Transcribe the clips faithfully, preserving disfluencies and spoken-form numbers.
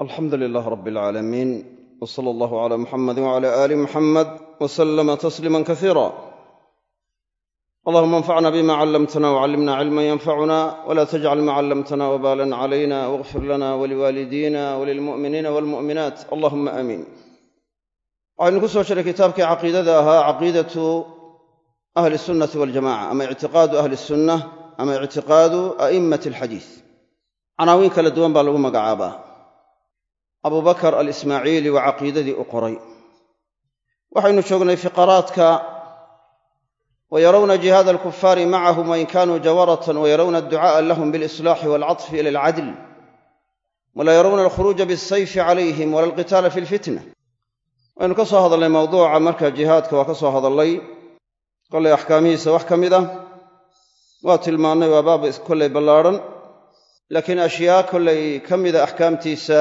alxamdu lilaah rab alcaalamiin w sala allahu cala muxamadi wcala aali muxamed wslama tasliima kasiira allahuma anfacna bima callamtana wcallimna cilman yanfacuna wla tajcal ma callamtana wbalan calayna wاغfir lana waliwaalidina walilmu'miniina walmu'minaat allahuma aamiin waxaynu ku soo jiray kitaabkii caqiidada ahaa caqiidatu ahli sunnati waljamaca ama ictiqaadu ahli sunna ama ictiqaadu a'immati alxadiis canaawiin kala duwan baa lagu magacaabaa abubakar alismaaciili waa caqiidadii u qoray waxaynu joognay fiqaraadka wayarawna jihaada alkufaari macahum wain kaanuu jawaratan wayarawna adducaa'a lahum bilislaaxi waalcaطfi ila alcadl walaa yarawna alkhuruuja biالsayfi calayhim wala alqitaala fi lfitna waynu ka soo hadalnay mawduuca marka jihaadka waa ka soo hadallay kollay axkaamihiisa wax ka mid ah waa tilmaannay waa baab kollay ballaadhan laakiin ashyaa kollay ka mida axkaamtiisa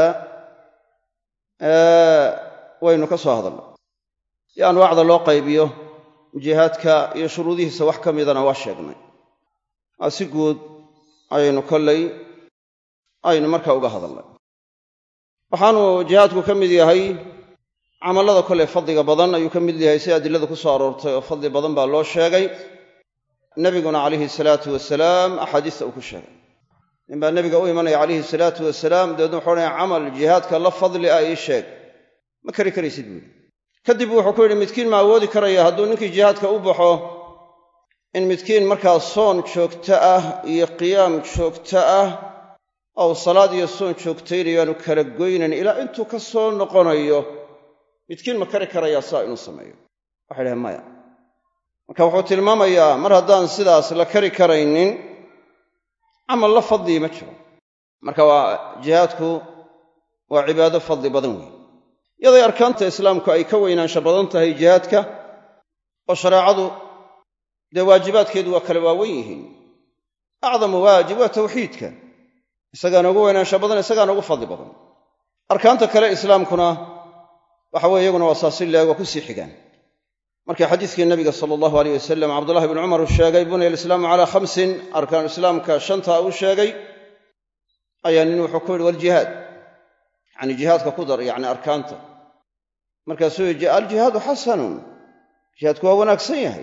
waynu ka soo hadalnay si anwaacda loo qaybiyo jihaadka iyo shuruudihiisa wax ka midana waa sheegnay aa si guud ayaynu kollay aynu marka uga hadalnay waxaanu jihaadku ka mid yahay camallada kollay fadliga badan ayuu ka mid yahay si adilada ku soo aroortay oo fadli badan baa loo sheegay nebiguna calayhi salaatu wasalaam axaadiista uu ku sheegay ninbaa nebiga u imanaya calayhi salaatu wasalaam dabeedna wuxuu odhanaya camal jihaadka la fadli ah ii sheeg ma kari karaysid buuli kadib wuxuu ku yidhi midkiin ma awoodi karaya hadduu ninkii jihaadka u baxo in midkiin markaa soon joogto ah iyo qiyaam joogto ah ou salaad iyo soon joogtaynayo aanu kala goynan ilaa intuu ka soo noqonayo midkiin ma kari karayaa saa inuu sameeyo waxay dhahen maya marka wuxuu tilmaamayaa mar haddaan sidaas la kari karaynin camal la fadlii ma jiro marka waa jihaadku waa cibaado fadli badan weeye iyaday arkaanta islaamku ay ka weynaansha badan tahay jihaadka oo shareecadu dee waajibaadkeedu waa kala waawen yihiin acdamu waajib waa tawxiidka isagaana ugu weynaansha badan isagaana ugu fadli badan arkaanta kale islaamkuna waxa weye iyaguna waa saasi leeg waa ku sii xigaan markii xadiiskii nabiga sala allahu aleyh wasalam cabdullahi bnu cumar uu sheegay bunya alislaamu calaa khamsin arkaanu islaamka shantaa uu sheegay ayaa nin wuxuu ku yidhi waljihaad yacni jihaadka ku dar yacni arkaanta markaasuu yidhi aljihaadu xasanun jihaadku waa wanaagsan yahay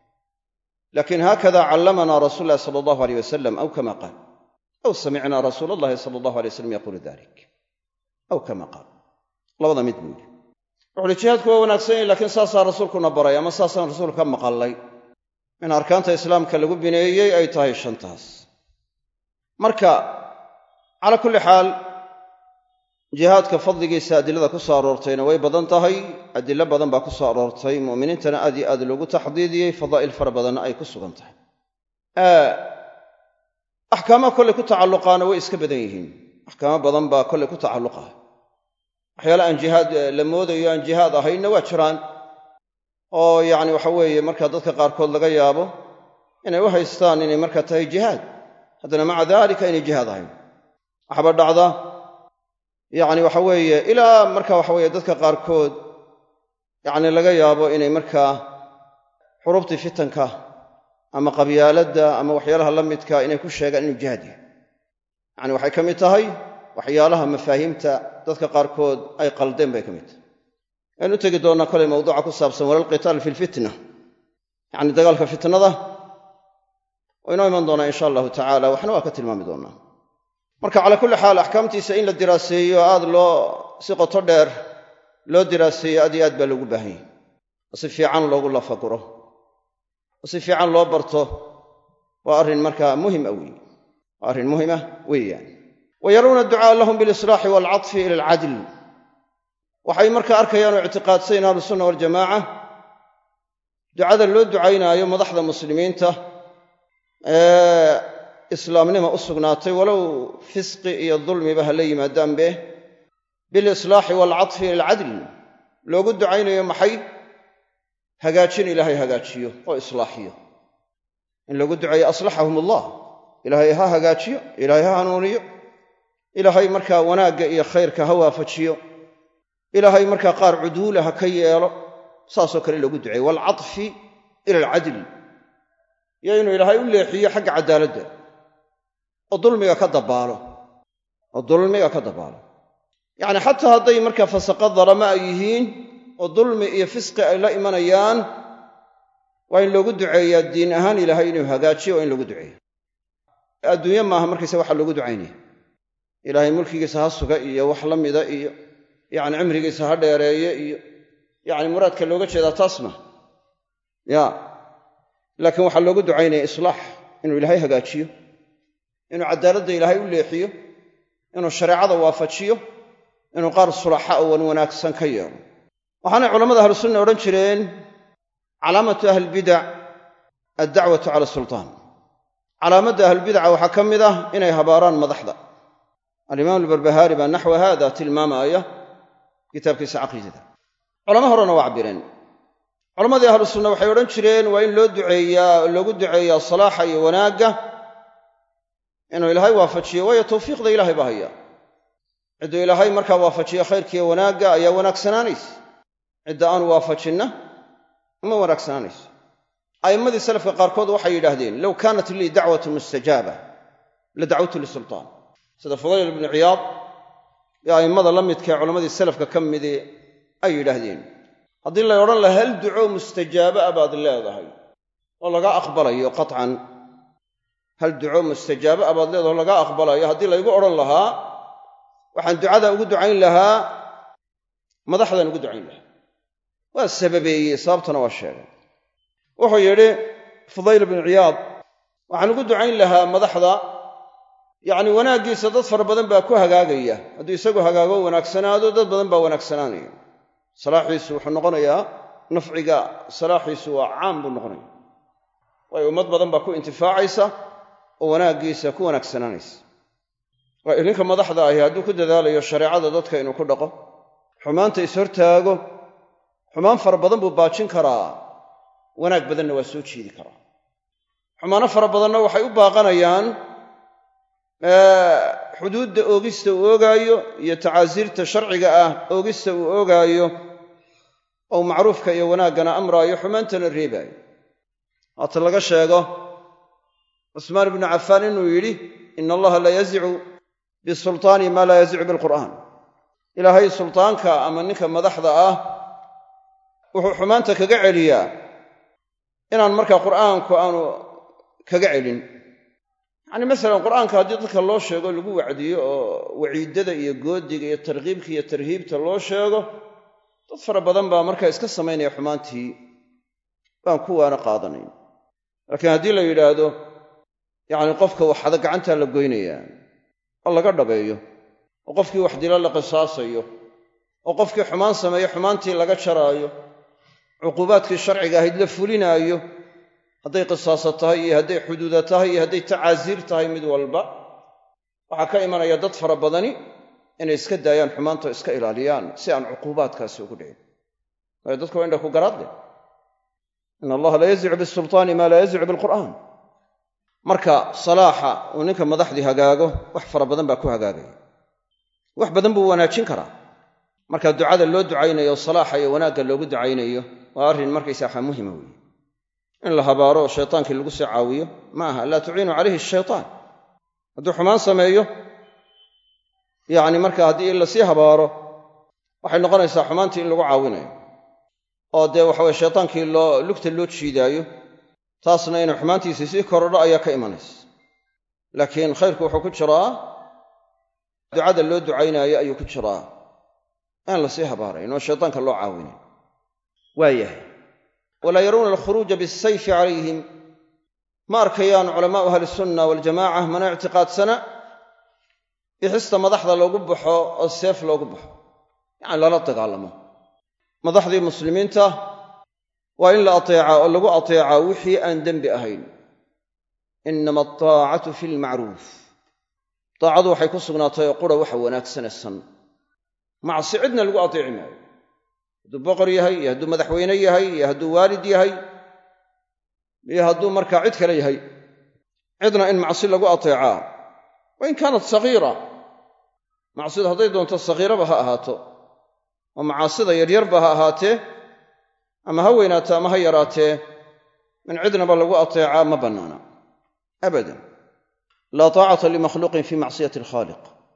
laakiin haakada callamanaa rasuulu llahi sala allahu aleyh wasalam aw kama qaal aw samicnaa rasuula allahi sala allahu alay wasalam yaquulu dalik aw kama qaal labada mid buu yidhi wuxu uhi jihaadku waa wanaagsan yahay lakiin saasaa rasuulkuna baray ama saasaan rasuulka ka maqallay in arkaanta islaamka lagu bineeyey ay tahay shantaas marka calaa kulli xaal jihaadka fadligiisa adilada ku soo aroortayna way badan tahay adilo badan baa ku soo aroortay mu'miniintana aad iyo aad loogu taxdiidiyey fadaa'il fara badanna ay ku sugan tahay axkaamaha kollay ku tacalluqaana way iska badan yihiin axkaamo badan baa kollay ku tacalluqa waxyaale aan jihaad la moodayo aan jihaad ahaynna waa jiraan oo yacni waxa weeye markaa dadka qaarkood laga yaabo inay u haystaan inay markaa tahay jihaad haddana maca daalika inay jihaad ahayn waxba dhacda yacni waxa weeye ilaa marka waxa weeye dadka qaarkood yacni laga yaabo inay markaa xurubtii fitanka ama qabyaaladda ama waxyaalaha la midka inay ku sheegaan inuu jihaad yahay yacni waxay ka mid tahay waxyaalaha mafaahiimta dadka qaarkood ay qaldeen bay ka mid tahay aynu u tegi doonnaa kolay mawduuca ku saabsan walalqitaal fi lfitna yacni dagaalka fitnada oo inoo iman doonaa insha allahu tacaala waxna waa ka tilmaami doonnaa marka calaa kulli xaal axkaamtiisa in la diraaseeyo aad loo si qoto dheer loo diraaseeyo aad iyo aad baa loogu baahan yahay oo si fiican loogu lafaguro oo si fiican loo barto waa arrin markaa muhima weeye waa arrin muhima weeyaan wayarawna adducaa'a lahum bilislaaxi waalcaطfi ila alcadl waxay markaa arkayaan oo ictiqaadsayn ahlusunna waljamaaca ducada loo ducaynaayo madaxda muslimiinta ee islaamnima u sugnaatay walow fisqi iyo dulmiba ha la yimaadaanbe bilislaaxi waalcaطfi ila alcadl loogu ducaynayo maxay hagaajin ilaahay hagaajiyo oo islaaxiyo in loogu duceeyo aslaxahum allah ilaahay ha hagaajiyo ilaahay ha hanuuniyo ilaahay markaa wanaagga iyo khayrka ha waafajiyo ilaahay markaa qaar cuduula ha ka yeelo saasoo kale loogu duceeyo waalcaطfi ila alcadl iyo inuu ilaahay u leexiyo xagga caddaaladda oo dulmiga ka dabaalo oo dulmiga ka dabaalo yacni xataa hadday markaa fasaqad dalama ay yihiin oo dulmi iyo fisqi ay la imanayaan waa in loogu duceeyaa diin ahaan ilaahay inuu hagaajiyo waa in loogu duceeya adduunye maaha markaysa waxa loogu ducaynaya ilaahay mulkigiisa ha suga iyo wax la mida iyo yacni cimrigiisa ha dheereeye iyo yacni muraadka looga jeedaa taas ma ya laakiin waxaa loogu ducaynaya islaax inuu ilaahay hagaajiyo inuu cadaaladda ilaahay u leexiyo inuu shareecada waafajiyo inuu qaar sulaxa oo wan wanaagsan ka yeelo waxaanay culammada ahlusunna odhan jireen calaamatu ahlilbidac addacwatu cala sultaan calaamadda ahlulbidaca waxaa ka mid ah inay habaaraan madaxda alimaam albarbahaari baa naxwa haada tilmaamaaya kitaabkiisa caqiidada culamo horena waa cabireen culammadii ahlu sunna waxay odhan jireen waa in loo duceeyaa loogu duceeyaa salaaxa iyo wanaagga inuu ilaahay waafajiyo waayo tawfiiqda ilaahay baa haya cidduu ilaahay markaa waafajiyo khayrkiiyo wanaagga ayaa wanaagsanaanaysa cidda aanu waafajinna ma wanaagsanaanayso a'immadii salafka qaarkood waxay yidhaahdeen low kaanat lii dacwatun mustajaaba la dacwtu lisultaan sida fudayl ibnu ciyaad iyo a'immada la midkae culammadii salafka ka midii ay yidhaahdeen haddii lay odhan laha hal duco mustajaaba a baad leedahay oo laga aqbalayo qatcan hal duco mustajaaba a baad leedahay oo laga aqbalayo haddii laygu odhan lahaa waxaan ducada ugu ducayn lahaa madaxdaan ugu ducayn lahaa waa sababeeyey sababtana waa sheegay wuxuu yidhi fudayl ibnu ciyaad waxaan ugu ducayn lahaa madaxda yacni wanaaggiisa dad fara badan baa ku hagaagaya hadduu isagu hagaago wanaagsanaado dad badan baa wanaagsanaanaya salaaxiisu wuxuu noqonayaa nafciga salaaxiisu waa caam buu noqonaya waayo ummad badan baa ku intifaacaysa oo wanaaggiisa ku wanaagsanaanaysa waayo ninka madaxda ahi hadduu ku dadaalayo shareecada dadka inuu ku dhaqo xumaanta is-hortaago xumaan fara badan buu baajin karaa wanaag badanna waa soo jiidi karaa xumaano fara badanna waxay u baaqanayaan xuduudda oogista uu oogaayo iyo tacaasiirta sharciga ah oogista uu oogaayo oo macruufka iyo wanaaggana amraayo xumaantana reebaayo haata laga sheego cusmaan ibnu cafaan inuu yidhi ina allaha la yazicu bisultaani maa laa yazicu bilqur'aan ilaahay sultaanka ama ninka madaxda ah wuxuu xumaanta kaga celiyaa inaan markaa qur'aanku aanu kaga celin yacni masalan qur'aanka haddii dadka loo sheego lagu wacdiyo oo waciidada iyo goodiga iyo tarkiibka iyo tarhiibta loo sheego dad fara badan baa markaa iska samaynaya xumaantii baan kuwaana qaadanayn laakiin haddii la yidhaahdo yacni qofka waxada gacantaa la goynayaa oo laga dhabeeyo oo qofkii wax dila la qisaasayo oo qofkii xumaan sameeyo xumaantii laga jaraayo cuquubaadkii sharciga ahayd la fulinaayo hadday qisaaso tahay iyo hadday xuduuda tahay iyo hadday tacaasiir tahay mid walba waxaa ka imanaya dad fara badani inay iska daayaan xumaanta o iska ilaaliyaan si aan cuquubaadkaasi ugu dhicin waayo dadka waa indha ku garaadle in allaha la yazicu bisultaani maa laa yazicu bilqur'aan marka salaaxa uu ninka madaxdii hagaago wax fara badan baa ku hagaagaya wax badan buu wanaajin karaa marka ducada loo ducaynayo salaaxa iyo wanaagga loogu ducaynayo waa arrin markaysaa waxa muhima weeye in la habaaro oo shaytaankii lagu soo caawiyo ma aha laa tuciinu calayhi ashaytaan hadduu xumaan sameeyo yacni marka haddii lasii habaaro waxay noqonaysaa xumaantii in lagu caawinayo oo dee waxaweye shaytaankii loo lugta loo jiidaayo taasna inay xumaantiisii sii korodho ayaa ka imanaysa laakiin khayrku wuxuu ku jiraa ducada loo ducaynaayo ayuu ku jiraa aan lasii habaarayn oo shaytaanka loo caawinayo waayahay walaa yaruuna alkhuruuja bisayfi calayhim ma arkayaan culamaau ahlisunna waljamaca mana ictiqaadsana bixista madaxda loogu baxo oo seef loogu baxo yacani lala dagaalamo madaxdii muslimiinta waa in la ateecaa oo lagu ateecaa wixii aan dembi ahayn inama ataacatu fi lmacruuf daacadu waxay ku sugnaatay oo qura waxa wanaagsanaysan macsi cidna lagu ateeci maayo hadduu boqor yahay iyo hadduu madaxweyne yahay iyo hadduu waalid yahay iyo hadduu markaa cid kale yahay cidna in macsi lagu ateecaa wain kaanat sagiira macsidu hadday doonto sagiiraba ha ahaato oo macaasida yaryarba ha ahaatee ama ha weynaato ama ha yaraatee min cidnaba lagu ateecaa ma bannaana abadan laa taacata limakhluuqin fii macsiyati alkhaaliq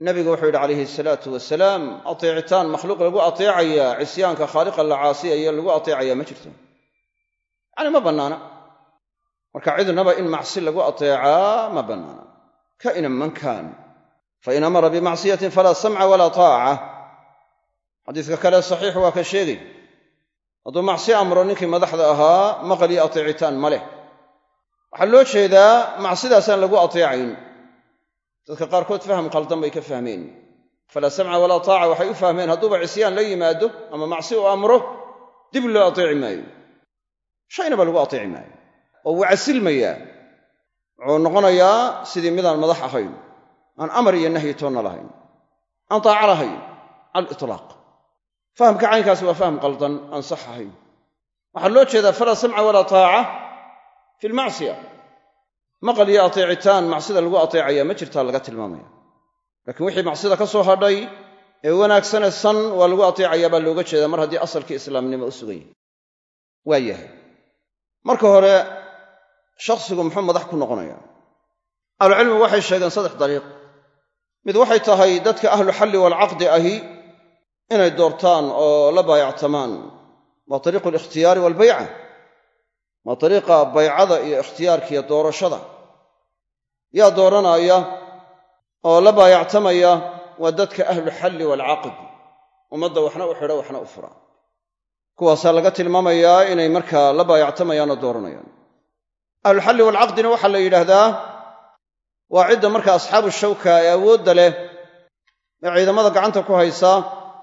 nabigu wuxuu yidhi calayhi salaatu wasalaam ateecitaan makhluuq lagu ateecayaa cisyaanka khaaliqa la caasiyayo lagu ateecayaa ma jirto yacni ma bannaana marka cidnaba in macsi lagu ateecaa ma bannaana ka'inan man kaan fain amara bimacsiyatin falaa samca walaa taaca xadiiska kale saxiix waa ka sheegay hadduu macsi amro ninkii madaxda ahaa maqal iyo ateecitaan ma leh waxaa loo jeedaa macsidaasaan lagu ateecayn dadka qaarkood faham qaldan bay ka fahmeen falaa samca walaa taaca waxay u fahmeen hadduuba cisyaan la yimaado ama macsi u amro dib loo ateeci maayo shaynaba lagu ateeci maayo oo wuu casilmayaa wuxuu noqonayaa sidii midaan madax ahayn aan amar iyo nahyi toonna lahayn aan taaca lahayn cala alitlaaq fahamka caynkaasi waa faham qaldan aan sax ahayn waxaa loo jeedaa falaa samca walaa taaca fi lmacsiya maqal iyo ateecitaan macsida lagu ateecaya ma jirtaa laga tilmaamaya laakiin wixii macsida ka soo hadhay ee wanaagsane san waa lagu ateecayaa baa looga jeedaa mar haddii asalkii islaamnimo u sugan yahay waa yahay marka hore shakhsigu muxuu madax ku noqonaya ahlucilmigu waxay sheegeen saddex dariiq mid waxay tahay dadka ahlu xalli waalcaqdi ahi inay doortaan oo la baayactamaan waa ariiqu alikhtiyaari waalbayca waa ariiqa baycada iyo ikhtiyaarka iyo doorashada yaa dooranaya oo la baayactamaya waa dadka ahlu xalli waalcaqd ummadda waxna u xidha waxna u fura kuwaasaa laga tilmaamayaa inay markaa la baayactamayaanoo dooranayaan ahluxalli waalcaqdina waxaa la yidhaahdaa waa cidda marka asxaabu shawka ee awoodda leh ee ciidamada gacanta ku haysaa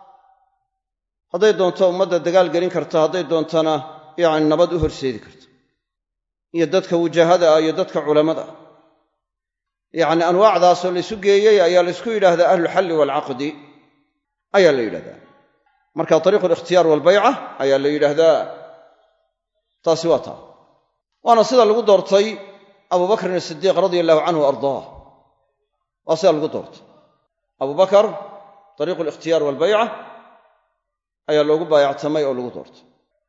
hadday doonto ummadda dagaal gelin karta hadday doontana yacni nabad u horseedi karta iyo dadka wujahada ah iyo dadka culammada ah yacni anwaacdaasoo laysu geeyey ayaa laysku yidhaahdaa ahluxalli waalcaqdi ayaa la yidhahdaa marka ariiqu alikhtiyaar waalbayca ayaa la yidhaahdaa taasi waa taa waana sida lagu doortay abubakrin asidiiq radia allahu canhu ardaah waa sida lagu doortay abubakar ariiqu alikhtiyaar waalbayca ayaa loogu baayactamay oo lagu doortay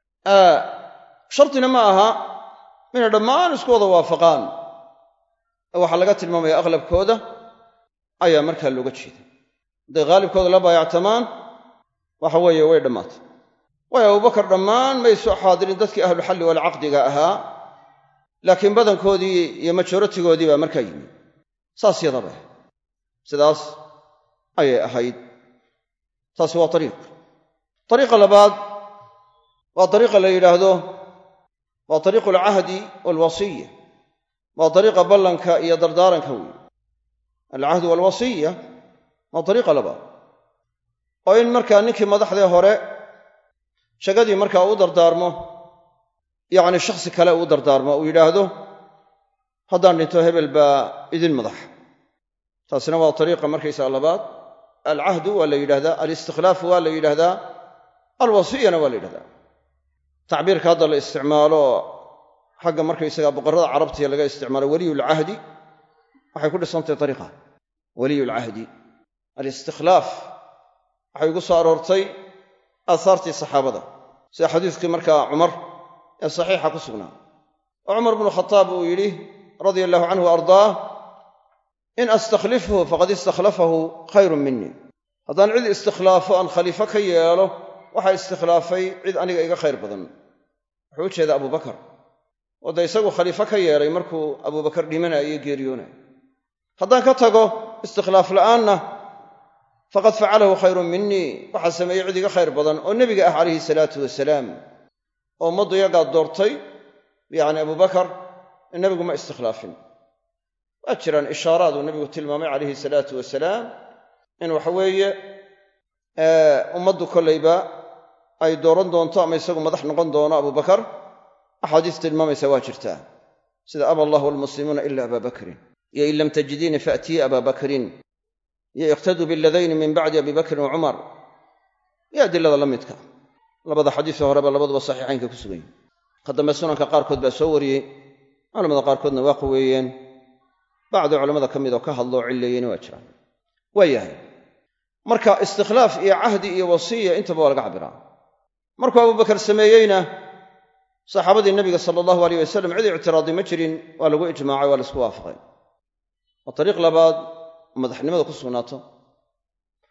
shardina ma aha inay dhammaan isku wada waafaqaan ee waxaa laga tilmaamaya aqlabkooda ayaa markaa looga jeeda hadday haalibkooda la baayactamaan waxa weeye way dhammaatay waayo abubakar dhammaan may soo xaadirin dadkii ahluxalli waalcaqdiga ahaa laakiin badankoodii iyo majoratigoodii baa markaa yimi saas yadaba sidaas ayay ahayd taasi waa ariiq ariiqa labaad waa ariiqa la yidhaahdo waa ariiqu alcahdi waalwasiya waa ariiqa ballanka iyo dardaaranka weeye alcahdu waalwasiya waa ariiqa labaad oo in markaa ninkii madaxdee hore shagadii markaa uu dardaarmo yacni shakhsi kale uu dardaarmo uu yidhaahdo haddaan dhinto hebel baa idin madax taasina waa ariiqa markaysaga labaad alcahdu waa la yidhahdaa alistikhlaafu waa la yidhaahdaa alwasiyana waa la yidhahdaa tacbiirka hadda la isticmaalo xagga markaysaga boqorrada carabtiya laga isticmaalo weliyulcahdi waxay ku dhisantahay ariiqa weliyulcahdi alistikhlaaf waxay ugu soo aroortay aahaartii saxaabada sida xadiiskii markaa cumar ee saxiixa ku sugnaa oo cumar bnu khataab uu yidhi radia allahu canhu wa ardaah in astakhlifhu faqad istakhlafahu khayrun minii haddaan cid istikhlaafo aan khaliifo ka yeelo waxaa iskhilaafay cid aniga iga khayr badan wuxuu u jeedaa abubakar oo dee isagu khaliifo ka yeelay markuu abubakar dhimanaya iyo geeriyoonaya haddaan ka tago istikhlaaf la'aanna faqad facalahu khayrun minii waxaa sameeyey cid iga khayr badan oo nebiga ah calayhi salaatu wasalaam oo ummaddu iyagaa doortay yacni abubakar nebigu ma iskhilaafin waa jiraan ishaaraad uu nebigu tilmaamay calayhi salaatu wasalaam in waxa weeye ummaddu kollayba ay dooran doonto ama isagu madax noqon doono abubakar axaadiis tilmaamaysa waa jirtaa sida aba allahu walmuslimuuna ila abaa bakrin iyo in lam tajidiini faatii abaa bakrin iyo iqtaduu biladayni min bacdi abi bakrin wa cumar iyo adilada la midka labada xadiisoo horeba labaduba saxiixaynka ku sugan yihin ka dambe sunanka qaarkood baa soo wariyey culamada qaarkoodna waa quweeyeen bacdi culammada ka mid oo ka hadloo cilleeyeyna waa jiraan waa yahay marka istikhlaaf iyo cahdi iyo wasiya intaba waa laga cabbiraa markuu abubakar sameeyeyna saxaabadii nebiga sala allahu alayh wasalam cid ictiraadi ma jirin waa lagu ijmaacay waa laisku waafaqay waa ariiq labaad madaxnimada ku sugnaato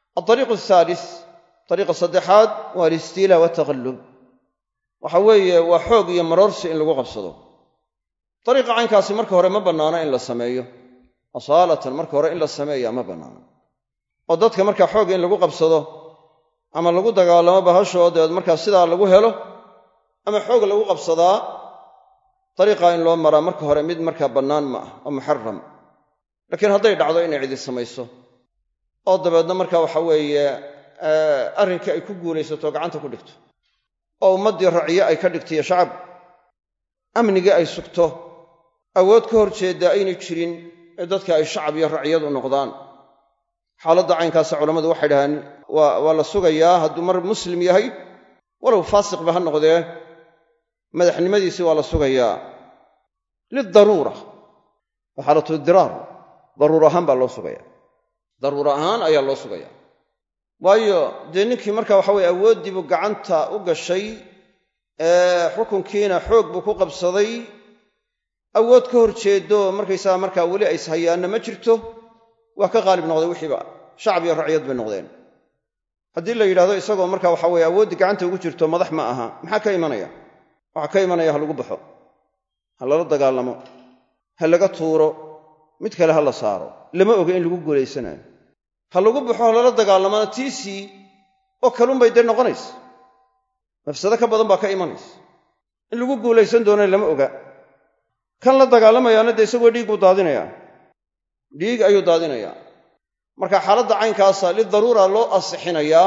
aariiqu ahaalis ariiqa saddexaad waa alistiilaa wataqallub waxa weeye waa xoog iyo maroorsi in lagu qabsado ariiqa caynkaasi marka hore ma bannaana in la sameeyo asaalatan marka hore in la sameeya ma bannaana oo dadka markaa xoog in lagu qabsado ama lagu dagaalamo bahashoo dabeed markaa sidaa lagu helo ama xoog lagu qabsadaa dariiqaa in loo maraa marka hore mid markaa bannaan ma ah oo muxaram laakiin hadday dhacdo inay cidi samayso oo dabeedna markaa waxa weeye arrinkii ay ku guulaysato gacanta ku dhigto oo ummaddii raciye ay ka dhigtaiyo shacab amnigii ay sugto awood ka hor jeeddaa aynay jirin ee dadka ay shacab iyo raciyad u noqdaan xaaladda caynkaasa culammadu waxay dhahaan waa la sugayaa hadduu mar muslim yahay walow faasiqba ha noqdee madaxnimadiisii waa la sugayaa lidaruura waa xaalatu idiraar daruur ahaan baa loo sugaya daruura ahaan ayaa loo sugaya waayo dee ninkii marka waxa weye awooddiibuu gacanta u gashay ee xukunkiina xoog buu ku qabsaday awood ka hor jeedo markaysaga markaa weli ay ishayaanna ma jirto waa ka qaalib noqday wixiiba shacab iyo raciyad bay noqdeen haddii la yidhahdo isagoo marka waxa weye awooddii gacanta ugu jirto madax ma aha maxaa ka imanaya waxaa ka imanaya ha lagu baxo ha lala dagaalamo ha laga tuuro mid kale ha la saaro lama oga in lagu guulaysanayo ha lagu baxo ha lala dagaalamana tiisii oo kalunbay dee noqonaysa mafsado ka badan baa ka imanaysa in lagu guulaysan doona lama oga kan la dagaalamayaana dee isagoo dhiig buu daadinayaa dhiig ayuu daadinayaa marka xaaladda caynkaasa lidaruura loo asixinayaa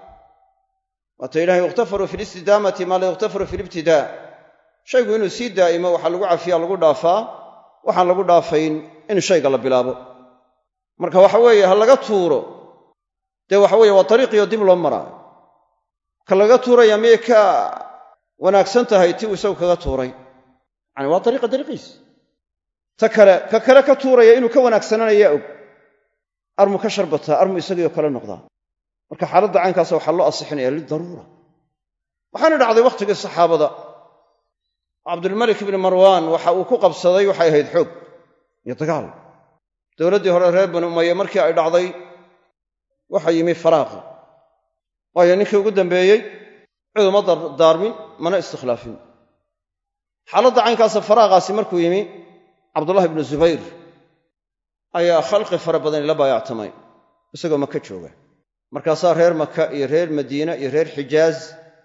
waata ilahay yukhtafaru fi listidaamati maa la yukhtafaru fi libtidaa shaygu inuu sii daa'imo waxaa lagu cafiyaa lagu dhaafaa waxaan lagu dhaafayn in shayga la bilaabo marka waxa weeye ha laga tuuro dee waxa weeye waa ariiqiyo dib loo maraa ka laga tuuraya miyay ka wanaagsan tahay ti uu isagu kaga tuuray yani waa ariiqa dariiqiis ta kale ka kale ka tuuraya inuu ka wanaagsananayaa og armu ka sharbataa armu isagiioo kale noqdaa marka xaaladda caynkaasa waxaa loo asixinaya lidaruura waxaana dhacday wakhtigii saxaabada cabdulmalik ibni marwaan waxa uu ku qabsaday waxay ahayd xoog iyo dagaal dowladdii hore reer bani umaye markii ay dhacday waxa yimi faraaqi waayo ninkii ugu dambeeyey cid uma daarmin mana istikhlaafin xaaladda caynkaasa faraaqaasi markuu yimi cabdullahi ibnu zubayr ayaa khalqi fara badani la baayactamay isagoo maka jooga markaasaa reer maka iyo reer madiina iyo reer xijaaz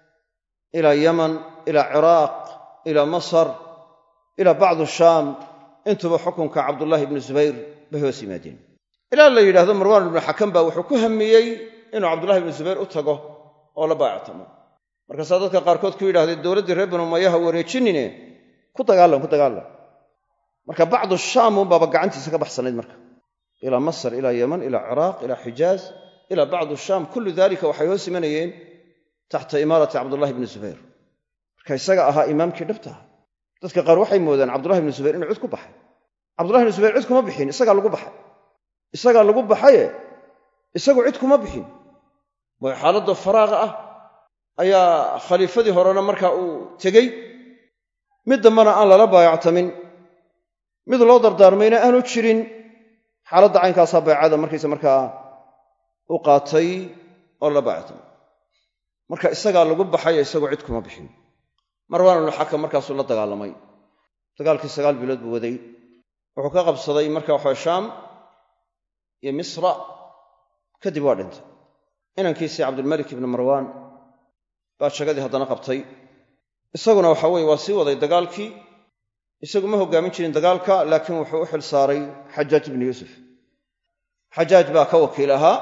ilaa yaman ilaa ciraaq ilaa masar ilaa bacdu shaam intuba xukunka cabdullaahi ibnu zubayr bay hoos yimaadeen ilaa la yidhahdo marwaan ibnu xakam baa wuxuu ku hamiyey inuu cabdullahi ibnu zubayr u tago oo la baayactamo markaasaa dadka qaarkood ku yidhahdeen dowladdii reer banu umayaha wareejinine ku dagaalam ku dagaalam marka bacdu shaam unbaaba gacantiisa ka baxsanayd marka ilaa masar ilaa yaman ilaa ciraaq ilaa xijaaz ilaa bacdu shaam kullu dalika waxay hoos imanayeen taxta imaarati cabdullahi ibni zubayr marka isaga ahaa imaamkii dhabta aha dadka qaar waxay moodaan cabdullahi ibni zubayr inuu cid ku baxay cabdullahi ibni zubayr cid kuma bixin isagaa lagu baxay isagaa lagu baxaye isagu cid kuma bixin waayo xaaladda faraaqa ah ayaa khaliifadii horena markaa uu tegey mid dambana aan lala baayactamin mid loo dardaarmayna aanu jirin xaaladda caynkaasaa baycada markaysa markaa u qaatay oo la baayactamay marka isagaa lagu baxayo isagu cid kuma bixin marwaan ibnu xakam markaasuu la dagaalamay dagaalkii sagaal bilood buu waday wuxuu ka qabsaday marka waxa shaam iyo misra kadib waa dhintay inankiisii cabdulmalik ibni marwaan baa shagadii haddana qabtay isaguna waxa weeye waa sii waday dagaalkii isagu ma hoggaamin jirin dagaalka laakiin wuxuu u xil saaray xajaaj ibnu yuusuf xajaaj baa ka wakiil ahaa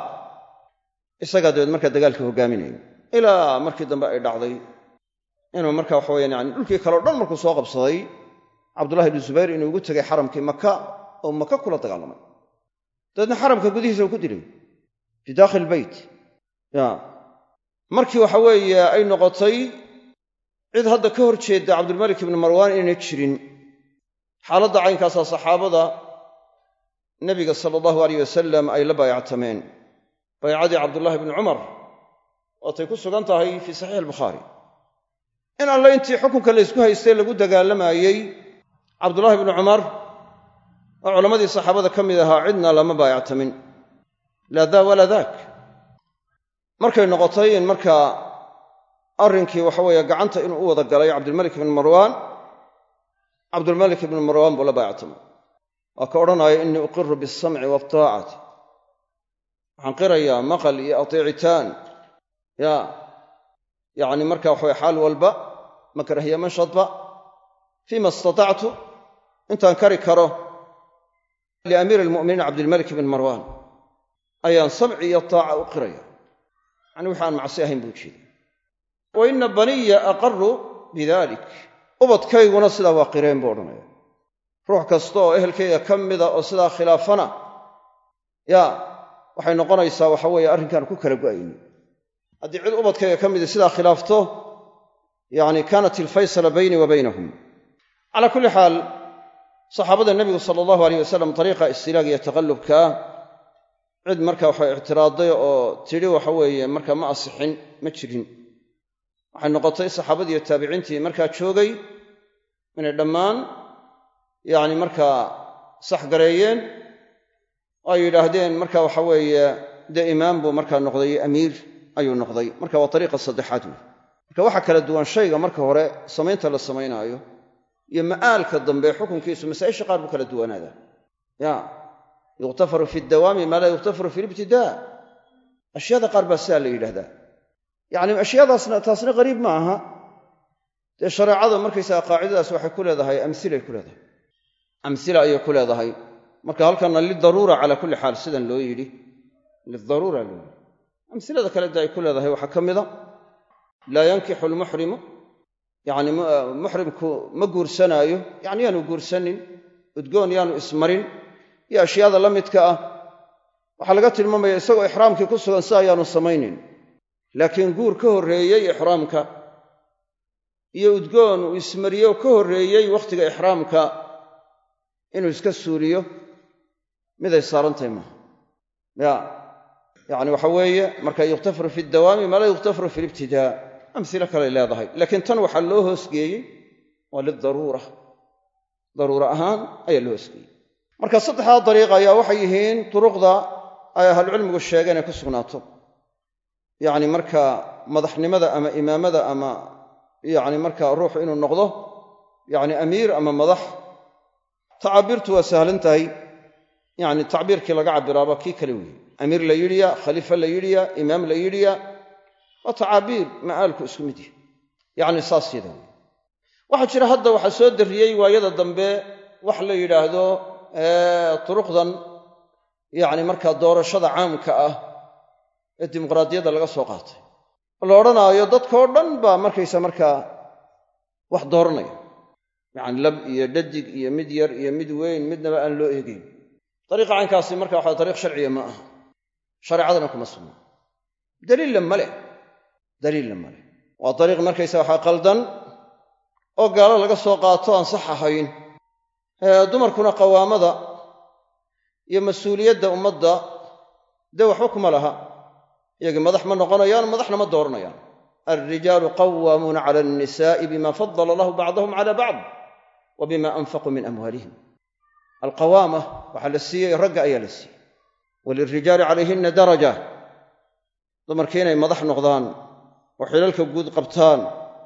isagaa dabeed markaa dagaalkii hoggaaminayay ilaa markii dambe ay dhacday inuu marka waxa weyaan yani dhulkii kaleo dhan markuu soo qabsaday cabdullahi ibnu zubayr inuu ugu tegay xaramkii maka oo maka kula dagaalamay dabeedna xaramka gudihiisa uu ku dilay fii daakhil beyt ya markii waxa weeye ay noqotay cid hadda ka hor jeedda cabdulmalik ibni marwaan inayna jirin xaaladda caynkaasaa saxaabada nebiga sala allahu alayh wasalam ay la baayactameen baycadii cabdullaahi ibni cumar waatay ku sugan tahay fii saxiix albukhaari in alle intii xukunka la ysku haystay lagu dagaalamayey cabdullaahi ibni cumar oo culammadii saxaabada ka mid ahaa cidna lama baayactamin laa daa walaa daak markay noqotay in markaa arrinkii waxa weeye gacanta inuu u wada galay cabdilmalik ibn marwaan cabdulmalik ibn marwaan buu la baayactamay waa ka odhanaya innii uqiru bisamci waataacati waxaan qirayaa maqal iyo ateecitaan ya yacni marka waxaweye xaal walba makrahiya manshadba fiima istatactu intaan kari karo liamiiri almu'miniin cabdilmalik ibn marwaan ayaan samci iyo taaca u qiraya yani wixi aan macsi ahayn buu jeeda wa ina baniya aqaruu bidalik ubadkayguna sidaa waa qireen buu odhanaya ruux kasta oo ehelkayga ka mida oo sidaa khilaafana ya waxay noqonaysaa waxa weeye arrinkaan ku kala go'ayni haddii cid ubadkayga ka midi sidaa khilaafto yani kaanat ilfaysala baynii wa baynahum calaa kulli xaal saxaabada nebigu sala allahu alayh wasalam dariiqa istilaaga iyo taqallubkaa cid marka waxa ictiraaday oo tidhi waxa weeye marka ma asixin ma jirin waxay noqotay saxaabadii iyo taabiciintii markaa joogay inay dhammaan yacni markaa sax gareeyeen oo ay yidhaahdeen marka waxa weeye dee imaam buu markaa noqday amiir ayuu noqday marka waa dariiqa saddexaad wey marka waxaa kala duwan shayga marka hore samaynta la samaynaayo iyo ma'aalka dambe xukunkiisu masaa'isha qaar buu kala duwanaadaa ya yukhtafaru fi dawaami maa laa yukhtafaru fi libtidaa ashyaada qaar baa sidaa la yidhahdaa yacni ashyaadaasna taasna qariib ma aha dee shareecada markaysaga qaacidadaas waxay ku leedahay amhilay ku leedahay amhila ayay ku leedahay marka halkana lidaruura calaa kulli xaal sidan loo yidhi lidaruura loo yidhi amhilada kale da ay ku leedahay waxaa ka mida laa yankixu almuxrimu yacni muxrimku ma guursanaayo yacni yaanu guursanin udgoon yaanu ismarin iyo ashyaada la midka ah waxaa laga tilmaamaya isagoo ixraamkii ku sugan si ayaanu samaynin laakiin guur ka horreeyey ixraamka iyo udgoon uu ismariyo ka horreeyey wakhtiga ixraamka inuu iska suuriyo miday saarantahay maaha ya yacni waxa weeye marka yukhtafaru fi dawaami maa laa yukhtafaru fi libtidaa amhilo kaley leedahay laakiin tan waxaa loo hoosgeeyey waa lidaruura daruura ahaan ayaa loo hoosgeeyey marka saddexdaa dariiqa ayaa waxay yihiin duruqda ay ahlucilmigu sheegeen ay ku sugnaato yacni marka madaxnimada ama imaamada ama yacni marka ruuxu inuu noqdo yacni amiir ama madax tacaabiirtu waa sahlan tahay yacni tacbiirkii laga cabiraaba kii kale weeye amiir la yidhiya khaliifa la yidhiya imaam la yidhiya waa tacaabiir ma'aalku isku mid yahay yacni saas yada wey waxaa jira hadda waxaa soo darriyey waayada dambe wax la yidhaahdo turuqdan yacni markaa doorashada caamka ah ee dimuqraadiyadda laga soo qaatay oo la odhanaayo dadkao dhan baa markaysa markaa wax dooranaya yacni lab iyo dhadig iyo mid yar iyo mid weyn midnaba aan loo eegayn dariiqa caynkaasi marka waxa dariiq sharciya ma aha shareecadana kuma sugna daliilla ma leh daliilla ma leh waa dariiq markaysa waxaa qaldan oo gaalo laga soo qaato aan sax ahayn dumarkuna qawaamada iyo mas-uuliyadda ummadda dee waxba kuma laha iyagii madax ma noqonayaan madaxna ma dooranayaan alrijaalu qawaamuuna cala annisaa'i bima fadala allahu bacdahum cala bacd wa bima anfaquu min amwaalihim alqawaama waxaa la siiyey ragga ayaa la siiyey walilrijaali calayhinna daraja dumarkii inay madax noqdaan oo xilalka guud qabtaan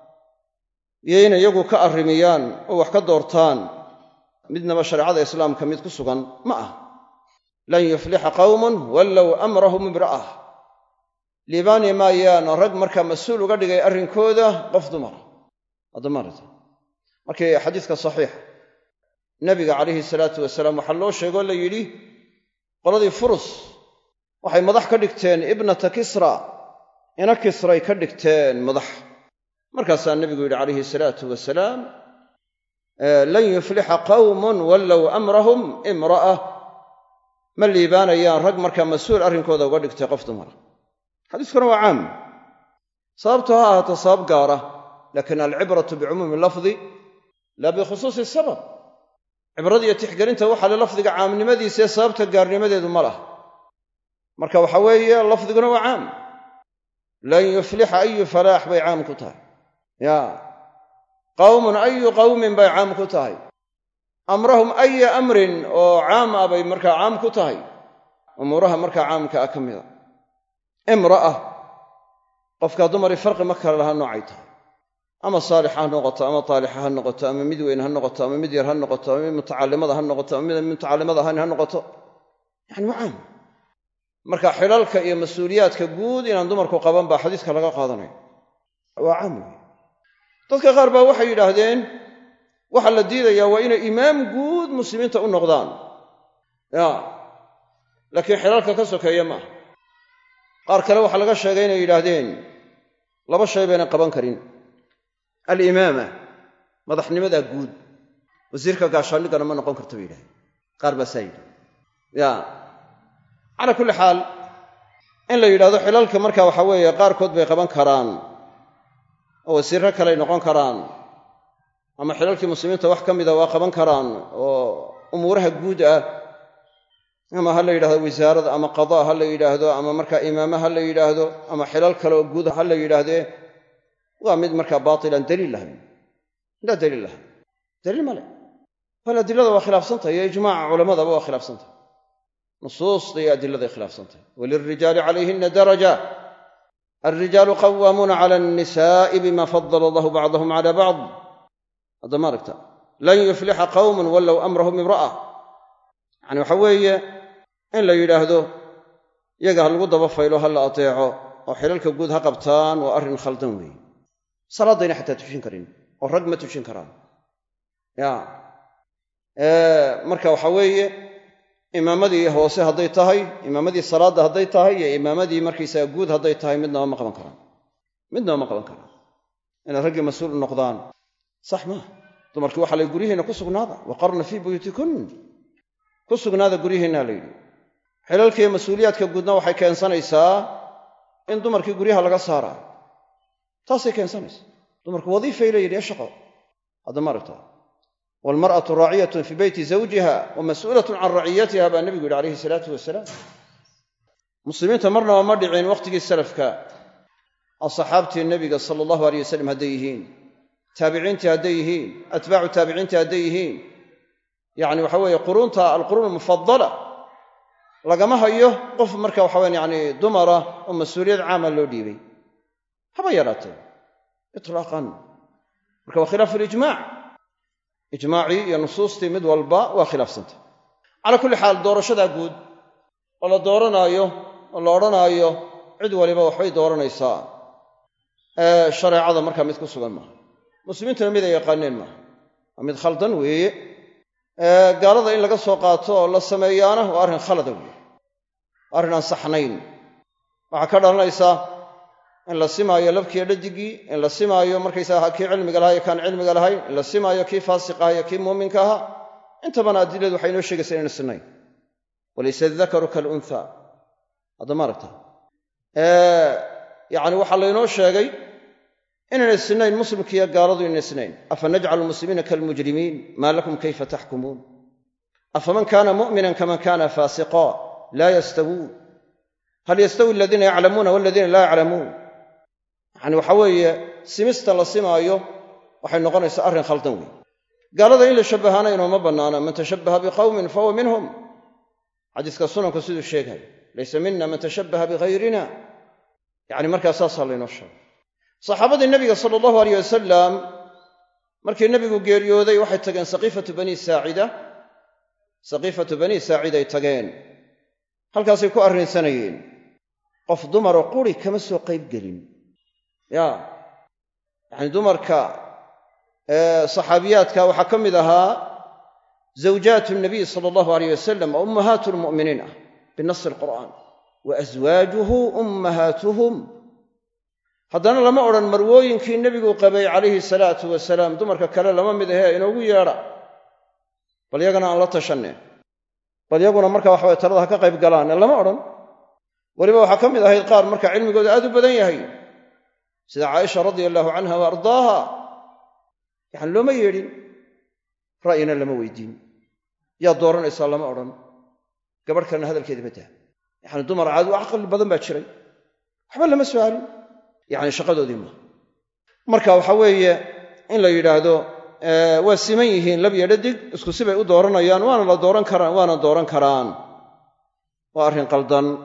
iyo inay iyagu ka arrimiyaan oo wax ka doortaan midnaba shareecada islaamka mid ku sugan ma ah lan yuflixa qawmun wallow amrahum imra'ah liibaani maayaan rag markaa mas-uul uga dhigay arrinkooda qof dumara addamarata markii xadiiska saxiixa nebiga calayhi salaatu wasalaam waxaa loo sheegoo la yidhi qoladii furus waxay madax ka dhigteen ibnata kisra ina kisray ka dhigteen madax markaasaa nebigu yidhi calayhi salaatu wasalaam lan yuflixa qawmun wallow amrahum imra'a ma liibaanayaan rag markaa mas-uul arrinkooda uga dhigtay qof dumara xadiiskuna waa caam sababtu ha ahaato sabab gaara laakin alcibratu bicumuumi lafdi laa bikhusuusi sabab cibrada iyo tixgelinta waxaa le lafdiga caamnimadiisaee sababta gaarnimadeedu ma laha marka waxa weeye lafdiguna waa caam lan yuflixa ayu falaax bay caam ku tahay ya qawmun ayu qawmin bay caam ku tahay amrahum aya amrin oo caam ah bay markaa caam ku tahay umuuraha markaa caamka ah ka mida imra'a qofkaa dumari farqi ma kale laha noocay tahay ama saalixa ha noqoto ama taalixa ha noqoto ama mid weyn ha noqoto ama mid yar ha noqoto ama mid mutacallimada ha noqoto ama mid mutacallimada ahayn ha noqoto yani macaan marka xilalka iyo mas-uuliyaadka guud inaan dumarku qaban baa xadiiska laga qaadanaya waa caam wey dadka qaar baa waxay yidhaahdeen waxaa la diidayaa waa inay imaam guud muslimiinta u noqdaan ya laakiin xilalka ka sokeeya maaha qaar kale waxaa laga sheegay inay yidhaahdeen laba shay bayna qaban karin alimaama madaxnimadaa guud wasiirka gaashaandhiggana ma noqon karto bay yidhahdeen qaar baa saa yidhi ya calaa kulli xaal in la yidhahdo xilalka marka waxa weeye qaarkood bay qaban karaan oo wasiirro kaley noqon karaan ama xilalkii muslimiinta wax ka mida waa qaban karaan oo umuuraha guud ah ama ha la yidhahdo wasaarada ama qadaa ha la yidhaahdo ama markaa imaama ha la yidhaahdo ama xilal kale oo guud ha la yidhaahdee waa mid markaa baatilan daliil lahayn laa daliil lahayn daliil male bal adilada waa khilaafsantahay iyo ijmaaca culammadaba waa khilaafsantahay nusuusta iyo adiladay khilaafsantahay walilrijaali calayhina daraja alrijaalu qawaamuuna cala annisaa'i bima fadala allahu bacdahum cala bacd hadda ma aragta lan yuflixa qawmun wallow amrahum imra'a yacani waxa weeye in la yidhaahdo yaga ha lagu daba faylo ha la ateeco oo xilalka guud ha qabtaan waa arrin khaldan weeye salaadayna xataa tushin karin oo rag ma tushin karaan ya marka waxa weeye imaamadii hoose hadday tahay imaamadii salaadda hadday tahay iyo imaamadii markaysaga guud hadday tahay midnaba ma qaban karaan midnaba ma qaban karaan inay raggii mas-uul u noqdaan sax maaha dumarkii waxa lay guryihiinna ku sugnaada waqarna fii buyuutikun ku sugnaada guryihiinna la yidhi xilalkiiyo mas-uuliyaadka guudna waxay keensanaysaa in dumarkii guryaha laga saaraa taasay keensanaysaa dumarku wadiifay leeyihi ee shaqo hadda ma aragta waalmar'atu raaciyatun fii beyti zawjiha wa mas'uulatun can raciyatiha baa nebigu yidhi calayhi salaatu wasalaam muslimiinta marnaba ma dhicin wakhtigii salafka asxaabtii nebiga sala allahu aleyh wasalam hadday yihiin taabiciintii hadday yihiin atbaacu taabiciintii hadday yihiin yacni waxa weeye quruunta alquruun almufadala lagama hayo qof marka waxa weyan yani dumara oo mas-uuliyad caama loo dhiibay haba yaraatee itlaaqan marka waa khilaafu lijmaac ijmaacii iyo nusuustii mid walba waa khilaafsantay calaa kulli xaal doorashadaa guud oo la dooranaayo oo la odhanaayo cid waliba waxbay dooranaysaa ee shareecada markaa mid ku sugan maaha muslimiintuna mid ay yaqaaneen maaha waa mid khaldan weeye gaalada in laga soo qaato oo la sameeyaana waa arrin khalada weeye waa arrin aan saxnayn waxaa ka dhalanaysaa in la simaayo labkiiyo dhadigii in la simaayo markaysaga kii cilmiga lahaa iyo kaan cilmiga lahayn in la simaayo kii faasiq aha iyo kii muuminka ahaa intabana adiladu waxay inoo sheegaysaa inayna sinnayn walaysa adakaru kaalunha hadda ma aragta yacni waxaa laynoo sheegay inaynay sinnayn muslimkiiyo gaaladu inaynay sinnayn afa najcalu lmuslimiina kaalmujrimiin maa lakum kayfa taxkumuun afaman kaana mu'minan kaman kaana faasiqa laa yastawuun hal yastawi aladiina yaclamuuna waladiina laa yaclamuun yacni waxa weeye simista la simaayo waxay noqonaysaa arrin khaldan wey gaalada in la shabbahaana inooma bannaana man tashabbaha biqawmin fahuwa minhum xadiiska sunanku siduu sheegay laysa mina man tashabbaha bihayrina yacni markaa saasaa laynoo sheegay saxaabadii nebiga sala allahu aleyh wasalam markii nebigu geeriyooday waxay tageen saqiifatu banii saacida saqiifatu banii saaciday tageen halkaasay ku arrinsanayeen qof dumaroo quri kama soo qayb gelin ya yacni dumarka saxaabiyaadka waxaa ka mid ahaa zawjaatu nabiy sala allahu aleyh wasalam oo ummahaatu lmu'miniin ah binasi alqur'aan wa aswaajuhu ummahaatuhum haddana lama odhan marwooyinkii nebigu qabay calayhi salaatu wasalaam dumarka kale lama mid ahee inoogu yeedha bal yagana aan la tashanne bal yaguna marka waxaway talada ha ka qayb galaane lama odhan weliba waxaa ka mid ahayd qaar marka cilmigooda aad u badan yahay sida caaisha radia allahu canha wa ardaaha yacani looma yeedhin ra'yina lama weydiin yaa dooranaysaa lama odhan gabadh kalena hadalkeeda badaa yacani dumar caad u caqli badan baa jiray waxba lama su'aalin yacni shaqadoodii maaha marka waxa weeye in la yidhaahdo waa siman yihiin lab iyo dhadig isku sibay u dooranayaan waana la dooran karaan waana dooran karaan waa arrin qaldan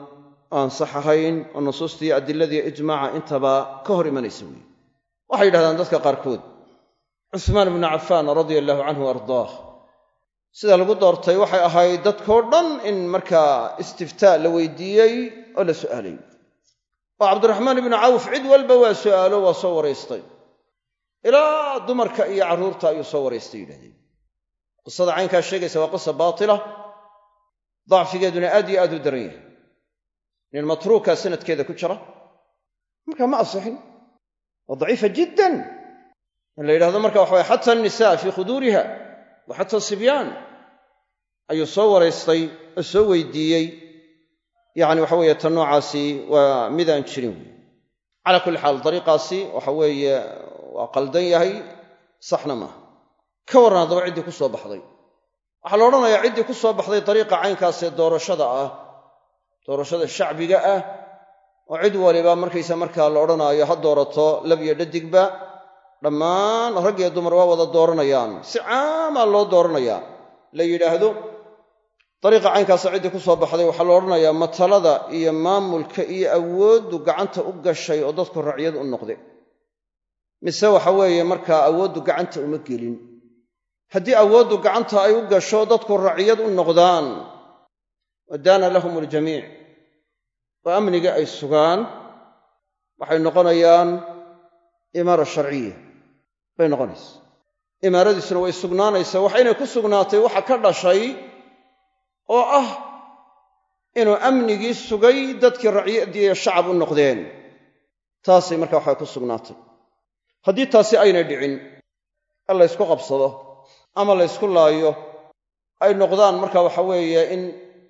aan sax ahayn oo nusuustii adiladii ijmaaca intaba ka hor imanaysa weeye waxay yidhahdaan dadka qaarkood cusmaan ibnu cafaan radia allahu canhu ardaah sida lagu doortay waxay ahayd dadkoo dhan in markaa istiftaa la weydiiyey oo la su'aalay oo cabdiraxmaan ibnu cawf cid walba waa su'aalo waa soo waraystay ilaa dumarka iyo carruurta ayuu soo waraystay yidhahdeen qisada caynkaa sheegaysa waa qisa baatila dacfigeeduna aad iyo aad u daran yahay nin matruuka sanadkeeda ku jira markaa ma asixin waa daciifa jiddan in la yidhahdo marka waxa waye xata annisaa fii khuduuriha wa xata sibyaan ayuu soo waraystay oo soo weydiiyey yacni waxa weeye tan noocaasi waa midaan jirin wey calaa kulli xaal dariiqaasi waxa weeye waa qaldan yahay saxna maaha ka warran haddaba ciddii ku soo baxday waxaa la odhanayaa ciddii ku soo baxday dariiqa caynkaasee doorashada ah doorashada shacbiga ah oo cid waliba markaysa markaa la odhanaayo ha doorato lab iyo dhadigba dhammaan rag iyo dumar waa wada dooranayaan si caamaa loo dooranayaa la yidhaahdo dariiqa caynkaasa ciddii ku soo baxday waxaa la odhanayaa matalada iyo maamulka iyo awooddu gacanta u gashay oo dadku racyad u noqde mise waxa weeye markaa awooddu gacanta uma gelin haddii awooddu gacanta ay u gasho dadku raciyad u noqdaan wadaana lahum aljamiic oo amniga ay sugaan waxay noqonayaan imaara sharciya bay noqonaysa imaaradiisuna way sugnaanaysaa waxaynay ku sugnaatay waxa ka dhashay oo ah inuu amnigii sugay dadkii raciyadii iyo shacab u noqdeen taasay markaa waxay ku sugnaatay haddii taasi aynay dhicin in la ysku qabsado ama la ysku laayo ay noqdaan marka waxa weeye in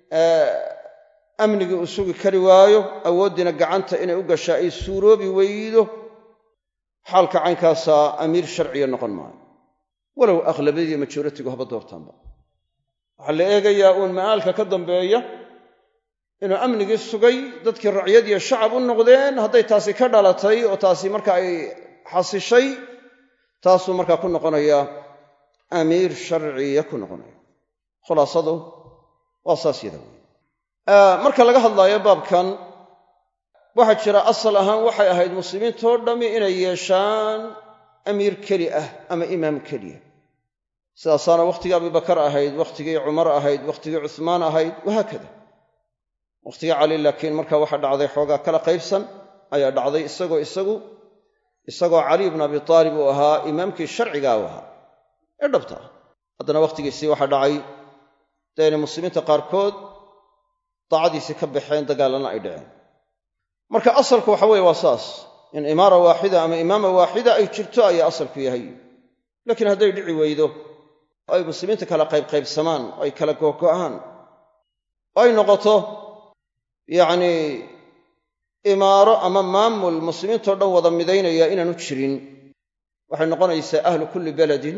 amnigii uu sugi kari waayo awooddiina gacanta inay u gashaa ay suuroobi weydo xaalka caynkaasaa amiir sharciya noqon maayo walow akhlabiyadii majoritigu haba doortaanba waxaa la eegayaa uun ma'aalka ka dambeeya inuu amnigii sugay dadkii racyadiiyo shacab u noqdeen hadday taasi ka dhalatay oo taasi marka ay xasishay taasuu markaa ku noqonayaa amiir sharciya ku noqonaya khulaasadu waa saas yada wey marka laga hadlaayo baabkan waxaa jira asal ahaan waxay ahayd muslimiintoo dhammi inay yeeshaan amiir keli ah ama imaam keliya sidaasaana wakhtigii abubakar ahayd wakhtigii cumar ahayd wakhtigii cuhmaan ahayd wahaakada wakhtigii cali laakiin marka waxa dhacday xoogaa kala qaybsan ayaa dhacday isagoo isagu isagoo cali ibnu abi taalib uu ahaa imaamkii sharcigaa u ahaa ee dhabta ah haddana wakhtigiisii waxaa dhacay dee inay muslimiinta qaarkood daacadiisii ka baxeen dagaallana ay dhaceen marka asalku waxa weeye waa saas in imaara waaxida ama imaama waaxida ay jirto ayaa asalku yahay laakiin hadday dhici weydo oo ay muslimiinta kala qaybqaybsamaan oo ay kala googo'aan oo ay noqoto yacnii imaaro ama maamul muslimiintoo dhan wada midaynaya inaanu jirin waxay noqonaysaa ahlu kulli beledin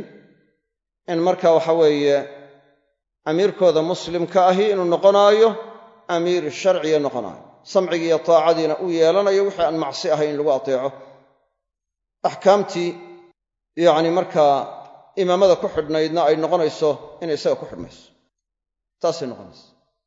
in marka waxa weeye amiirkooda muslimka ahi inuu noqonaayo amiir sharciya noqonaayo samcigii iyo taacadiina uu yeelanayo wixii aan macsi ahayn in lagu ateeco axkaamtii yacni markaa imaamada ku xidhnaydna ay noqonayso inay isaga ku xidhmayso taasay noqonaysa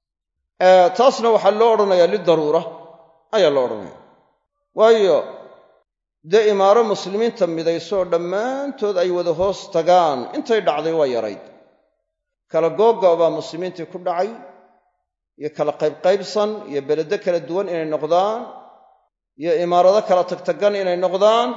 taasna waxaa loo odhanayaa lidaruura ayaa loo odhanaya waayo dee imaaro muslimiinta midayso oo dhammaantood ay wada hoos tagaan intay dhacday waa yarayd kala googa baa muslimiintii ku dhacay iyo kala qaybqaybsan iyo beledo kala duwan inay noqdaan iyo imaarado kala tagtagan inay noqdaan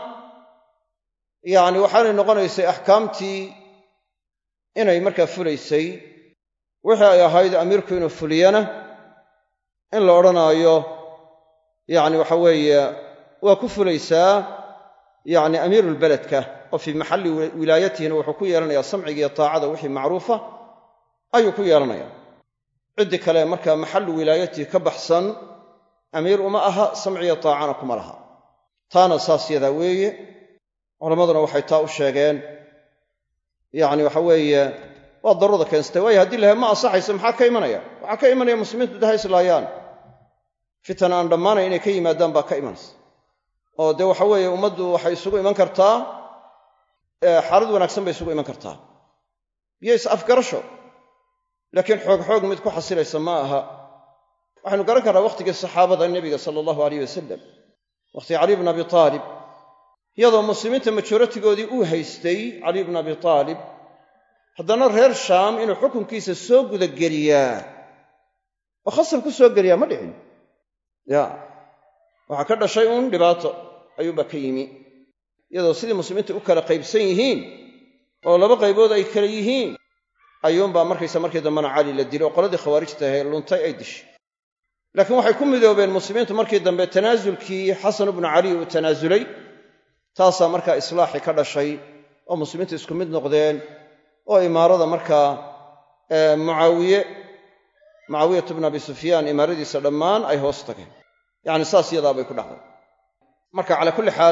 yacni waxaanay noqonaysay axkaamtii inay markaa fulaysay wixii ay ahayd amiirku inuu fuliyana in la odhanaayo yacni waxa weeye waa ku fulaysaa yacni amiirulbeledka oo fii maxalli wilaayatihina wuxuu ku yeelanayaa samciga iyo taacada wixii macruufa ayuu ku yeelanayaa ciddii kale markaa maxallu wilaayatihi ka baxsan amiir uma aha samciyo taacana kuma laha taana saas yadaa weeye culammaduna waxay taa u sheegeen yacni waxa weeye waa daruurada keensatay waayo haddii lahay ma ansaxayso maxaa ka imanaya waxaa ka imanaya muslimiintu daha islaayaan fitan aan dhammaanay inay ka yimaadaan baa ka imanaysa oo dee waxa weeye ummaddu waxay isugu iman kartaa xaalad wanaagsan bay isugu iman kartaa biyo is afgarasho laakiin xoog xoog mid ku xasilaysa ma aha waxaynu garan karnaa wakhtigii saxaabada nebiga sala allahu alayh wasalam wakhtigii cali bn abi aalib iyadoo muslimiinta majoratigoodii uu haystay cali bn abi aalib haddana reer shaam inuu xukunkiisa soo gudageliyaa oo khasab ku soo geliyaa ma dhicin ya waxaa ka dhashay uun dhibaato ayuunbaa ka yimi iyadoo sidii muslimiinta u kala qaybsan yihiin oo laba qaybood ay kala yihiin ayuunbaa markaysa markii dambena cali la dilay oo qoladii khawaarijta ahae luntay ay dishay laakiin waxay ku midoobeen muslimiintu markii dambe tanaasulkii xasan bnu cali uu tanaasulay taasaa markaa islaaxi ka dhashay oo muslimiintu isku mid noqdeen oo imaarada markaa mucaawiye mucaawiyatu bnu abi sufyaan imaaradiisa dhammaan ay hoos tageen yacni saas iyadaa bay ku dhacday marka calaa kulli xaal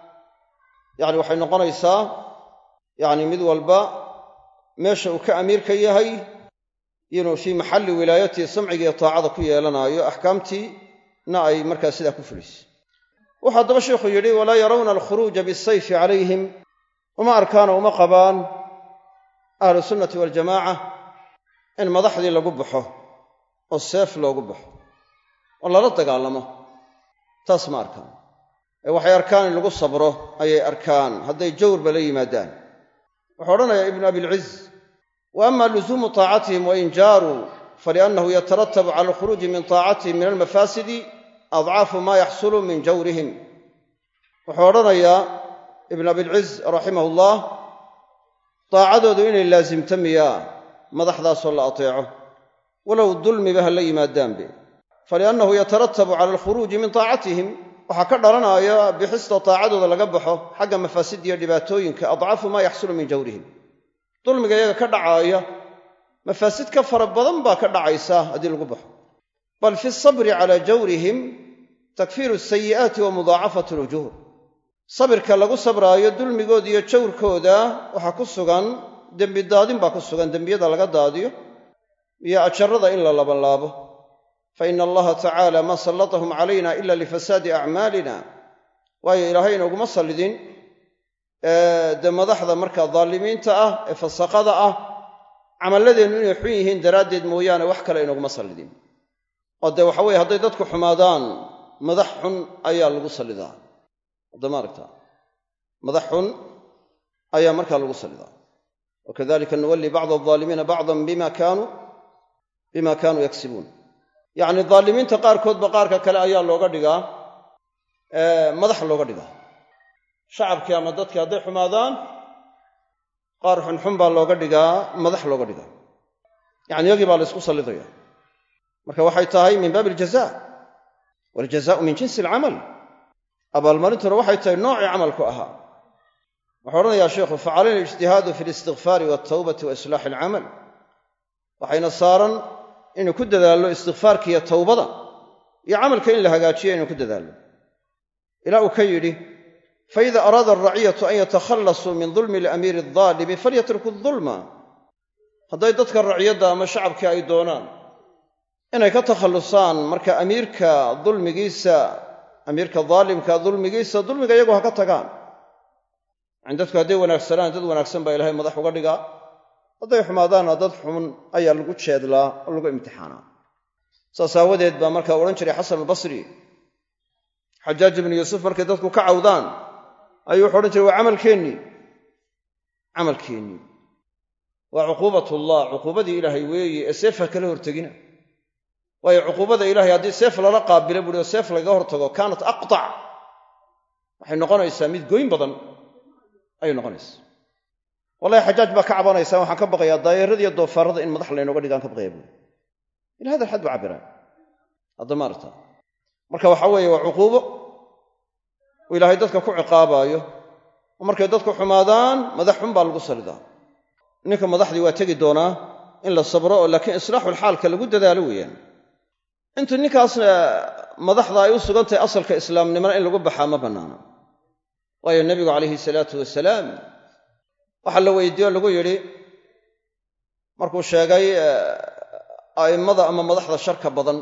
yacni waxay noqonaysaa yacni mid walba meesha uu ka amiirka yahay inuu fii maxalli wilaayatihi samciga iyo taacada ku yeelanaayo axkaamtiina ay markaa sidaa ku fulisay wuxuu haddaba sheikhu yidhi walaa yarawna alkhuruuja bisayfi calayhim uma arkaano uma qabaan ahlu sunnati waljamaaca in madaxdii lagu baxo oo seef loogu baxo oo lala dagaalamo taas ma arkaan ee waxay arkaan in lagu sabro ayay arkaan hadday jawrba la yimaadaan wuxuu odhanayaa ibnu abilciz wa ama luzuumu taacatihim wain jaaruu faliannahu yataratabu cala alkhuruuji min taacatihim min almafaasidi adcaafu maa yaxsulu min jawrihim wuxuu odhanayaa ibnu abilciz raximahu llah daacadoodu inay laasimta miyaa madaxdaasoo la ateeco walow dulmiba ha la yimaadaanbe faliannahu yataratabu cala alkhuruuji min taacatihim waxaa ka dhalanaya bixista taacadooda laga baxo xagga mafaasidda iyo dhibaatooyinka adcaafu maa yaxsulu min jawrihim dulmiga iyaga ka dhacaaya mafaasid ka fara badan baa ka dhacaysa haddii lagu baxo bal fi sabri calaa jawrihim takfiiru sayi'aati wa mudaacafatu lujuur sabirka lagu sabraayo dulmigooda iyo jawrkooda waxaa ku sugan dembi daadin baa ku sugan dembiyada laga daadiyo iyo ajarrada in la labanlaabo fa ina allaha tacaala maa sallatahum calayna ila lifasaadi acmaalina waayo ilaahay inooguma sallidin dee madaxda markaa daalimiinta ah ee fasaqada ah camalladeennu inay xun yihiin daraaddeed mooyaane wax kale inooguma sallidin oo dee waxa weye hadday dadku xumaadaan madax xun ayaa lagu sallidaa haddama aragtaa madax xun ayaa markaa lagu sallidaa wakadalika nuwalli bacda aldaalimiina bacdan bima kaanuu bima kaanuu yaksibuun yacni daalimiinta qaarkoodba qaarka kale ayaa looga dhigaa madax looga dhigaa shacabkii ama dadkii hadday xumaadaan qaar xunxun baa looga dhigaa madax looga dhigaa yacni yagii baa la ysku sallidaya marka waxay tahay min baabi aljaza waljazaau min jinsi alcamal abaalmarintuna waxay tahay noocii camalku ahaa wuxuu odhanayaa sheikhu facalayna alijtihaadu fi alistikfaari waltawbati wa islaaxi alcamal waxayna saaran inuu ku dadaallo istikfaarka iyo tawbada iyo camalka in la hagaajiyo inuu ku dadaallo ilaa uu ka yidhi faida araada alraciyatu an yatakhallasuu min dulmi alamiiri aldaalimi falyatruku adulma hadday dadka raciyadda ama shacabkii ay doonaan inay ka takhallusaan marka amiirka dulmigiisa amiirka daalimka dulmigiisa dulmiga iyagu ha ka tagaan yani dadku hadday wanaagsanaan dad wanaagsan baa ilahay madax uga dhigaa hadday xumaadaanna dad xun ayaa lagu jeedlaa oo lagu imtixaanaa saas aawadeed baa markaa odhan jiray xasan albasri xajaaj ibnu yuusuf markay dadku ka cawdaan ayuu wuxu odhan jiray waa camalkeennii camalkeennii waa cuquubatullah cuquubadii ilaahay weeye ee seef ha kala hortegina waayo cuquubada ilaahay haddii seef lala qaabilo buhi oo seef lagaga hortago kaanat aqtac waxay noqonaysaa mid goyn badan ayay noqonaysaa wallahi xajaaj baa ka cabanaysaa waxaan ka baqayaa daayeerada iyo doofaarada in madax laynooga dhigaan ka baqaya buuri ila hada alxad buu cabiraan hadda maarta marka waxaa weeye waa cuquubo uu ilaahay dadka ku ciqaabaayo oo markay dadku xumaadaan madax xun baa lagu salidaa ninka madaxdii waa tegi doonaa in la sabro oo laakiin islaaxulxaalka lagu dadaalo weeyaan intu ninkaasna madaxda ay u sugan tahay asalka islaamnimana in lagu baxaa ma bannaana waayo nebigu calayhi salaatu wasalaam waxaa la weydiiye o lagu yidhi markuu sheegay a'immada ama madaxda sharka badan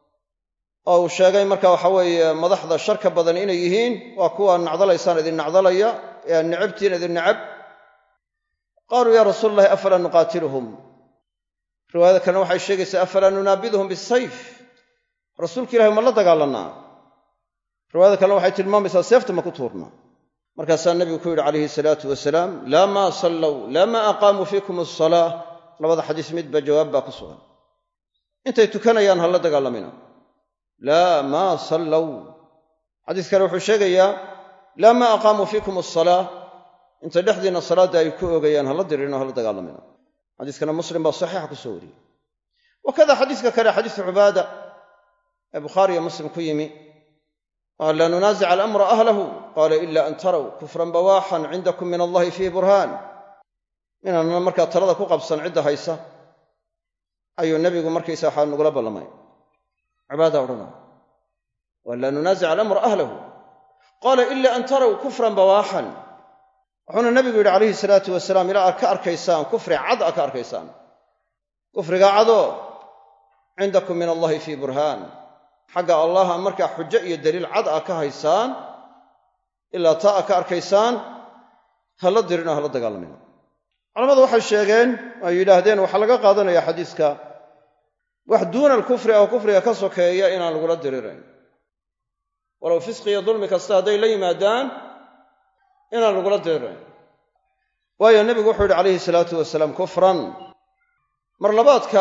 oo uu sheegay marka waxa weeye madaxda sharka badan inay yihiin waa kuwa nacdalaysaan idin nacdalaya ee aan necabtiin idin necab qaaluu yaa rasuula allahi afalaa nuqaatiluhum riwaayada kalena waxay sheegaysaa afalaa nunaabiduhum bisayf rasuulka ilaahay ma la dagaalanaa riwaayada kalena waxay tilmaamaysaa seefta ma ku tuurnaa markaasaa nebigu ku yidhi calayhi salaatu wasalaam laa maa sallow laa maa aqaamuu fiikum asalaa labada xadiis midba jawaab baa ku sugan intay tukanayaan ha la dagaalamina laa maa sallow xadiis kale wuxuu sheegayaa laa maa aqaamuu fiikum asalaa intay dhexdiinna salaadda ay ku oogayaan hala dirino hala dagaalamina xadiiskana muslim baa saxiixa ku soo wariyey wakada xadiiska kale xadiisu cubaada ee bukhaari iyo muslim ku yimi an laa nunaasica alamra ahlahu qaala ila an taraw kufran bawaaxan cindakum min allahi fiihi burhaan inaanna markaa talada ku qabsan cidda haysa ayuu nebigu markaysa waxaa nagula ballamay cubaada odhanaya waan laa nunaasica alamra ahlahu qaala ila an taraw kufran bawaaxan wuxuuna nebigu yidhi calayhi salaatu wasalaam ilaa aad ka arkaysaan kufri cad a ka arkaysaan kufriga cadoo cindakum min allahi fii burhaan xagga allaha markaa xujo iyo daliil cad a ka haysaan ilaa taa a ka arkaysaan hala dirino hala dagaalamina culammadu waxay sheegeen ay yidhaahdeen waxaa laga qaadanaya xadiiska wax duuna alkufri oo kufriga ka sokeeya inaan lagula dirirayn walow fisqi iyo dulmi kasta hadday la yimaadaan inaan lagula dirirayn waayo nebigu wuxuu yidhi calayhi salaatu wasalaam kufran mar labaadka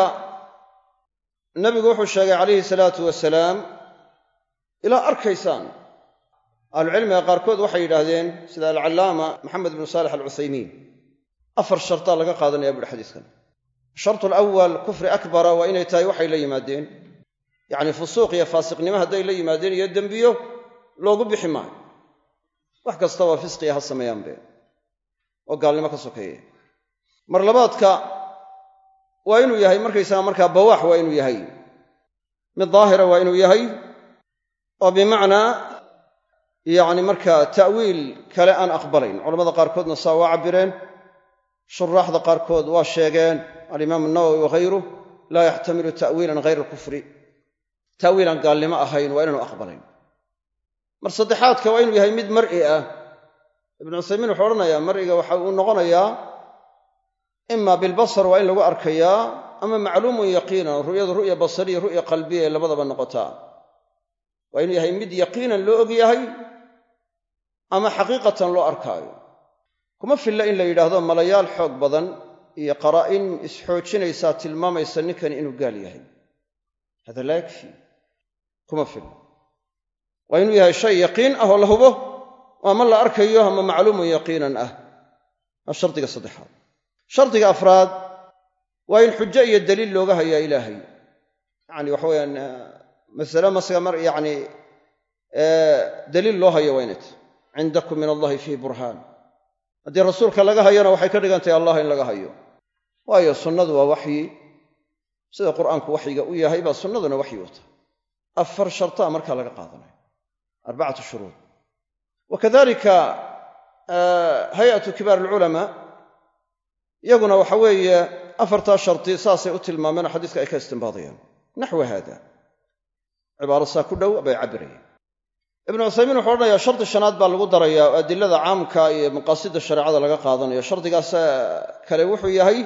nebigu wuxuu sheegay calayhi salaatu wasalaam ilaa arkaysaan ahlucilmiga qaarkood waxay yidhaahdeen sida alcallaama maxamed ibnu saalix alcuthaymiin afar shartaa laga qaadanaya buuhi xadiiskan shartu alawal kufri akbara waa inay tahay waxay la yimaadeen yacni fusuuq iyo faasiqnimo hadday la yimaadeen iyo dembiyo loogu bixi maayo wax kasta waa fisqiya ha sameeyaanbe oo gaalnimo ka sokeeya mar labaadka waa inuu yahay markaysaga markaa bawaax waa inuu yahay mid daahira waa inuu yahay oo bimacnaa yacni markaa ta'wiil kale aan aqbalayn culamada qaarkoodna saa waa cabbireen shuraaxda qaarkood waa sheegeen alimaamu nawowi waghayruh laa yaxtamilu ta'wiilan hayra alkufri ta'wiilaan gaalnimo ahayn waa inaanu aqbalayn mar saddexaadka waa inuu yahay mid mar'i ah ibnu cuthaymiin wuxuu odhanayaa mar'iga waxa uu noqonayaa ima bilbasar waa in lagu arkayaa ama macluumun yaqiinan ru'yadu ru'ya basariya ru'ya qalbiya ee labadaba noqotaa waa inuu yahay mid yaqiinan loo og yahay ama xaqiiqatan loo arkaayo kuma filla in la yidhaahdo malayaal xoog badan iyo qaraa'in isxoojinaysaa tilmaamaysa ninkani inuu gaal yahay hada laa yakfi kuma filla waa inuu yahay shay yaqiin ah oo la hubo ama la arkayo ama macluumun yaqiinan ah waa shardiga saddexaad shardiga afraad waa in xujo iyo daliil looga hayaa ilaahay yacni waxa weyaan masale masaga mar yacni daliil loo hayo waa inay tahy cindakum min allahi fiihi burhaan haddii rasuulka laga hayona waxay ka dhigan tahay allah in laga hayo waayo sunnadu waa waxyi sida qur'aanku waxyiga u yahay baa sunnaduna waxyi u tahay afar shartaa markaa laga qaadanayo arbacatu shuruud wakadalika hay'atu kibaar alculamaa iyaguna waxa weeye afartaa sharti saasay u tilmaameen xadiiska ay ka istimbaadayaan naxwa haada cibaaro saa ku dhow bay cabbirayeen ibnu cuthaymiin wuxuu odhanayaa shardi shanaad baa lagu darayaa oo adilada caamka iyo maqaasida shareecada laga qaadanayo shardigaas kale wuxuu yahay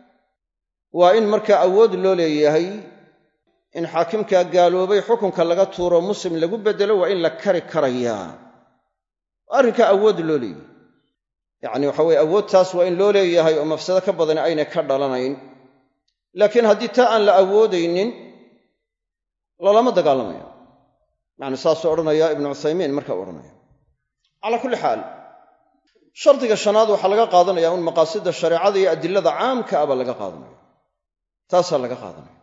waa in markaa awood loo leeyahay in xaakimkaa gaaloobay xukunka laga tuuro muslim lagu beddelo waa in la kari karayaa arrinkaa awood loo leeyahay yacni waxa weye awoodtaas waa in loo leeyahay oo mafsado ka badani aynay ka dhalanayn laakiin haddii taa aan la awoodaynin lalama dagaalamayo yacni saasuu odhanaya ibnu cuthaymiin markaa u odhanaya calaa kulli xaal shardiga shanaad waxaa laga qaadanaya un maqaasida shareecada iyo adilada caamka ah baa laga qaadanaya taasaa laga qaadanaya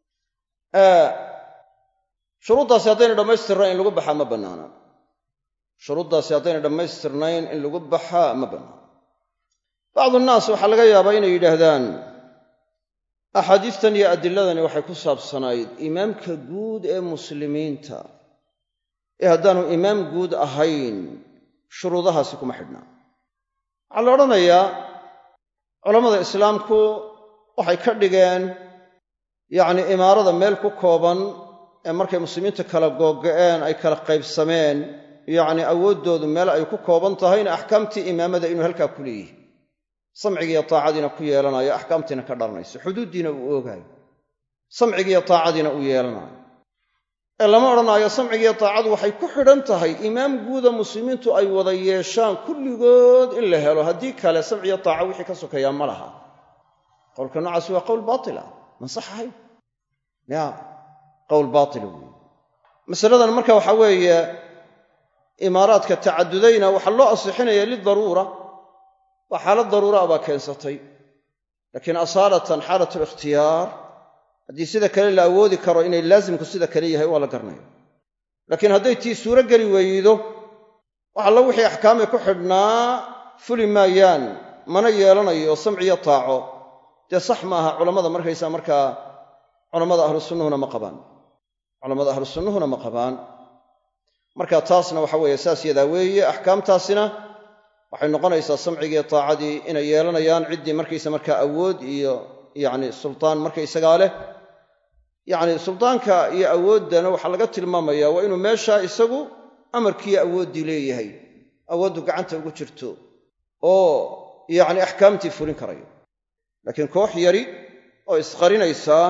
shuruuddaasi haddayna dhammaystirnayn in lagu baxaa ma bannaana shuruuddaasi haddayna dhammaystirnayn in lagu baxaa ma bannaana bacdu nnaas waxaa laga yaabaa inay yidhaahdaan axaadiistan iyo adiladani waxay ku saabsanayd imaamka guud ee muslimiinta ee haddaanu imaam guud ahayn shuruudahaasi kuma xidhnaa waxaa la odhanayaa culammada islaamku waxay ka dhigeen yacni imaarada meel ku kooban ee markay muslimiinta kala googa'een ay kala qaybsameen yacni awooddoodu meel ay ku kooban tahayna axkaamtii imaamada inuu halkaa ku leeyihi samcigiiyo taacadiina ku yeelanayo axkaamtiina ka dhalanayso xuduuddiina uu oogaayo samcigiiyo taacadiina uu yeelanayo ee lama odhanaayo samcigiiyo taacadu waxay ku xidhan tahay imaam guuda muslimiintu ay wada yeeshaan kulligood in la helo haddii kale samciyo taaca wixii ka sokeeyaa ma laha qowlka noocaasi waa qowl baatila man sax ahayn ya qowl baatila weeye masaladan marka waxaa weeye imaaraadka tacadudayna waxaa loo asixinaya lidaruura waa xaalad daruura ah baa keensatay laakiin asaalatan xaalatu likhtiyaar haddii sida kale la awoodi karo inay laasimku sida kale yahay waa la garanaya laakiin hadday tii suuro geli weydo wax alla wixii axkaamay ku xidhnaa fuli maayaan mana yeelanayo samciyo taaco dee sax maaha culammada markaysaa markaa culammada ahlu sunnuhuna ma qabaan culammada ahlu sunnuhuna ma qabaan marka taasna waxa weeye saas yadaa weeye axkaamtaasina waxay noqonaysaa samcigiiyo taacadii inay yeelanayaan ciddii markaysa markaa awood iyo yacni sultaan markaysagaa leh yacni sultaanka iyo awooddana waxaa laga tilmaamayaa waa inuu meeshaa isagu amarkiiyo awooddii leeyahay awooddu gacanta ugu jirto oo yacni axkaamtii fulin karayo laakiin koox yari oo isqarinaysaa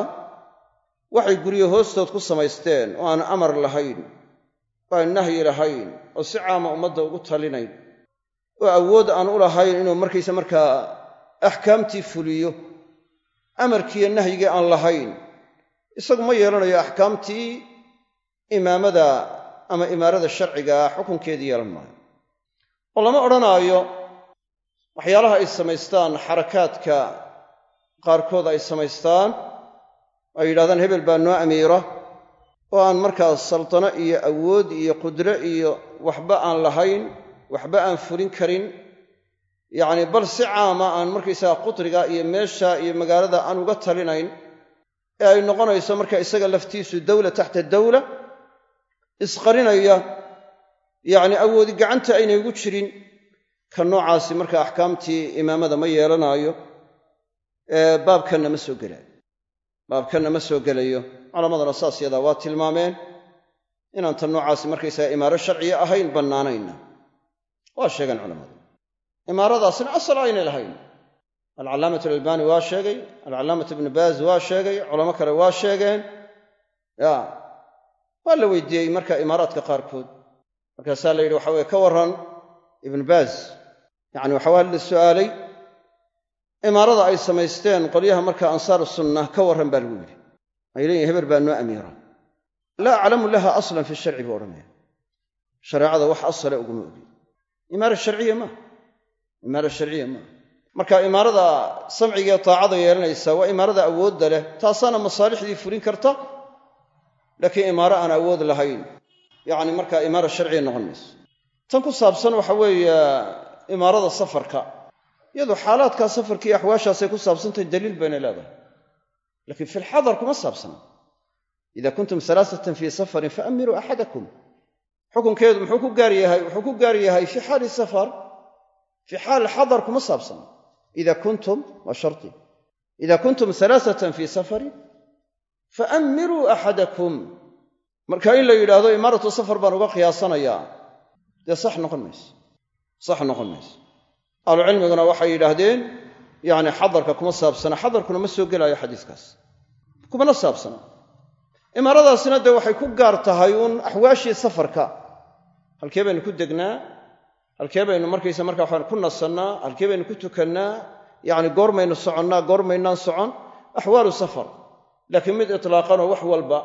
waxay guryo hoostood ku samaysteen oo aan amar lahayn oo aan nahyi lahayn oo si caama ummadda ugu talinayn oo awood aan u lahayn inuu markaysa markaa axkaamtii fuliyo amarkiiyo nahyigii aan lahayn isagu ma yeelanayo axkaamtii imaamada ama imaarada sharcigaa xukunkeedii yeelan maayo oo lama odhanaayo waxyaalaha ay samaystaan xarakaadka qaarkood ay samaystaan ay yidhahdaan hebel baa noo amiira oo aan markaas saltano iyo awood iyo qudro iyo waxba aan lahayn waxba aan fulin karin yacni bal si caama aan markaysaga qutriga iyo meesha iyo magaalada aan uga talinayn ee ay noqonayso marka isaga laftiisu dawla taxta dawla isqarinaya yacni awoodi gacanta aynay ugu jirin ka noocaasi marka axkaamtii imaamada ma yeelanaayo baabkanna ma soo gelaayo baabkanna ma soo gelayo culammadana saas yadaa waa tilmaameen inaan tan noocaasi markaysaga imaaro sharciya ahayn bannaanayna waa sheegeen culammadu imaaradaasina asal aynay lahayn alcalaamatu alalbani waa sheegay alcalaamatu ibnu baaz waa sheegay culamo kale waa sheegeen ya waa la weydiiyey marka imaaraadka qaarkood markaasaa la yidhi waxa weye ka warran ibnu baaz yacni waxa waa la su'aalay imaarada ay samaysteen qolyaha marka ansaaru sunnah ka warran baa lagu yidhi ay leeyihin hebel baa noo amiira laa aclamu laha aslan fi sharci buu odhanaya shareecada wax asale uguma ogi imaara sharciya maaha imaara sharciya maaha marka imaarada samciga iyo taacada yeelanaysa waa imaarada awoodda leh taasaana masaalixdii fulin karta laakiin imaaro aan awood lahayn yacni markaa imaara sharciya noqon mayso tan ku saabsan waxa weeye imaarada safarka iyadoo xaalaadkaa safarka iyo axwaashaasay ku saabsantahay daliil baynay leedahay laakiin fi lxadar kuma saabsana ida kuntum alaasatan fii safarin faamiruu axadakum xukunkeedu muxuu ku gaar yahay wuxuu ku gaar yahay fii xaali safar fii xaali xadar kuma saabsana ida kuntum waa shardi ida kuntum alaasatan fii safarin faamiruu axadakum marka in la yidhaahdo imaaratu safar baan uga qiyaasanayaa dee sax noqon mayso sax noqon mayso ahlucilmiguna waxay yidhaahdeen yacni xadarka kuma saabsana xadarkuna ma soo gelaayo xadiiskaas kumana saabsana imaaradaasina dee waxay ku gaar tahay uun axwaashii safarka halkee baynu ku degnaa halkee baynu markaysa markaa waxaan ku nasannaa halkee baynu ku tukannaa yacni goormaynu soconnaa goormaynaan socon axwaalu safar laakiin mid itlaaqanoo wax walba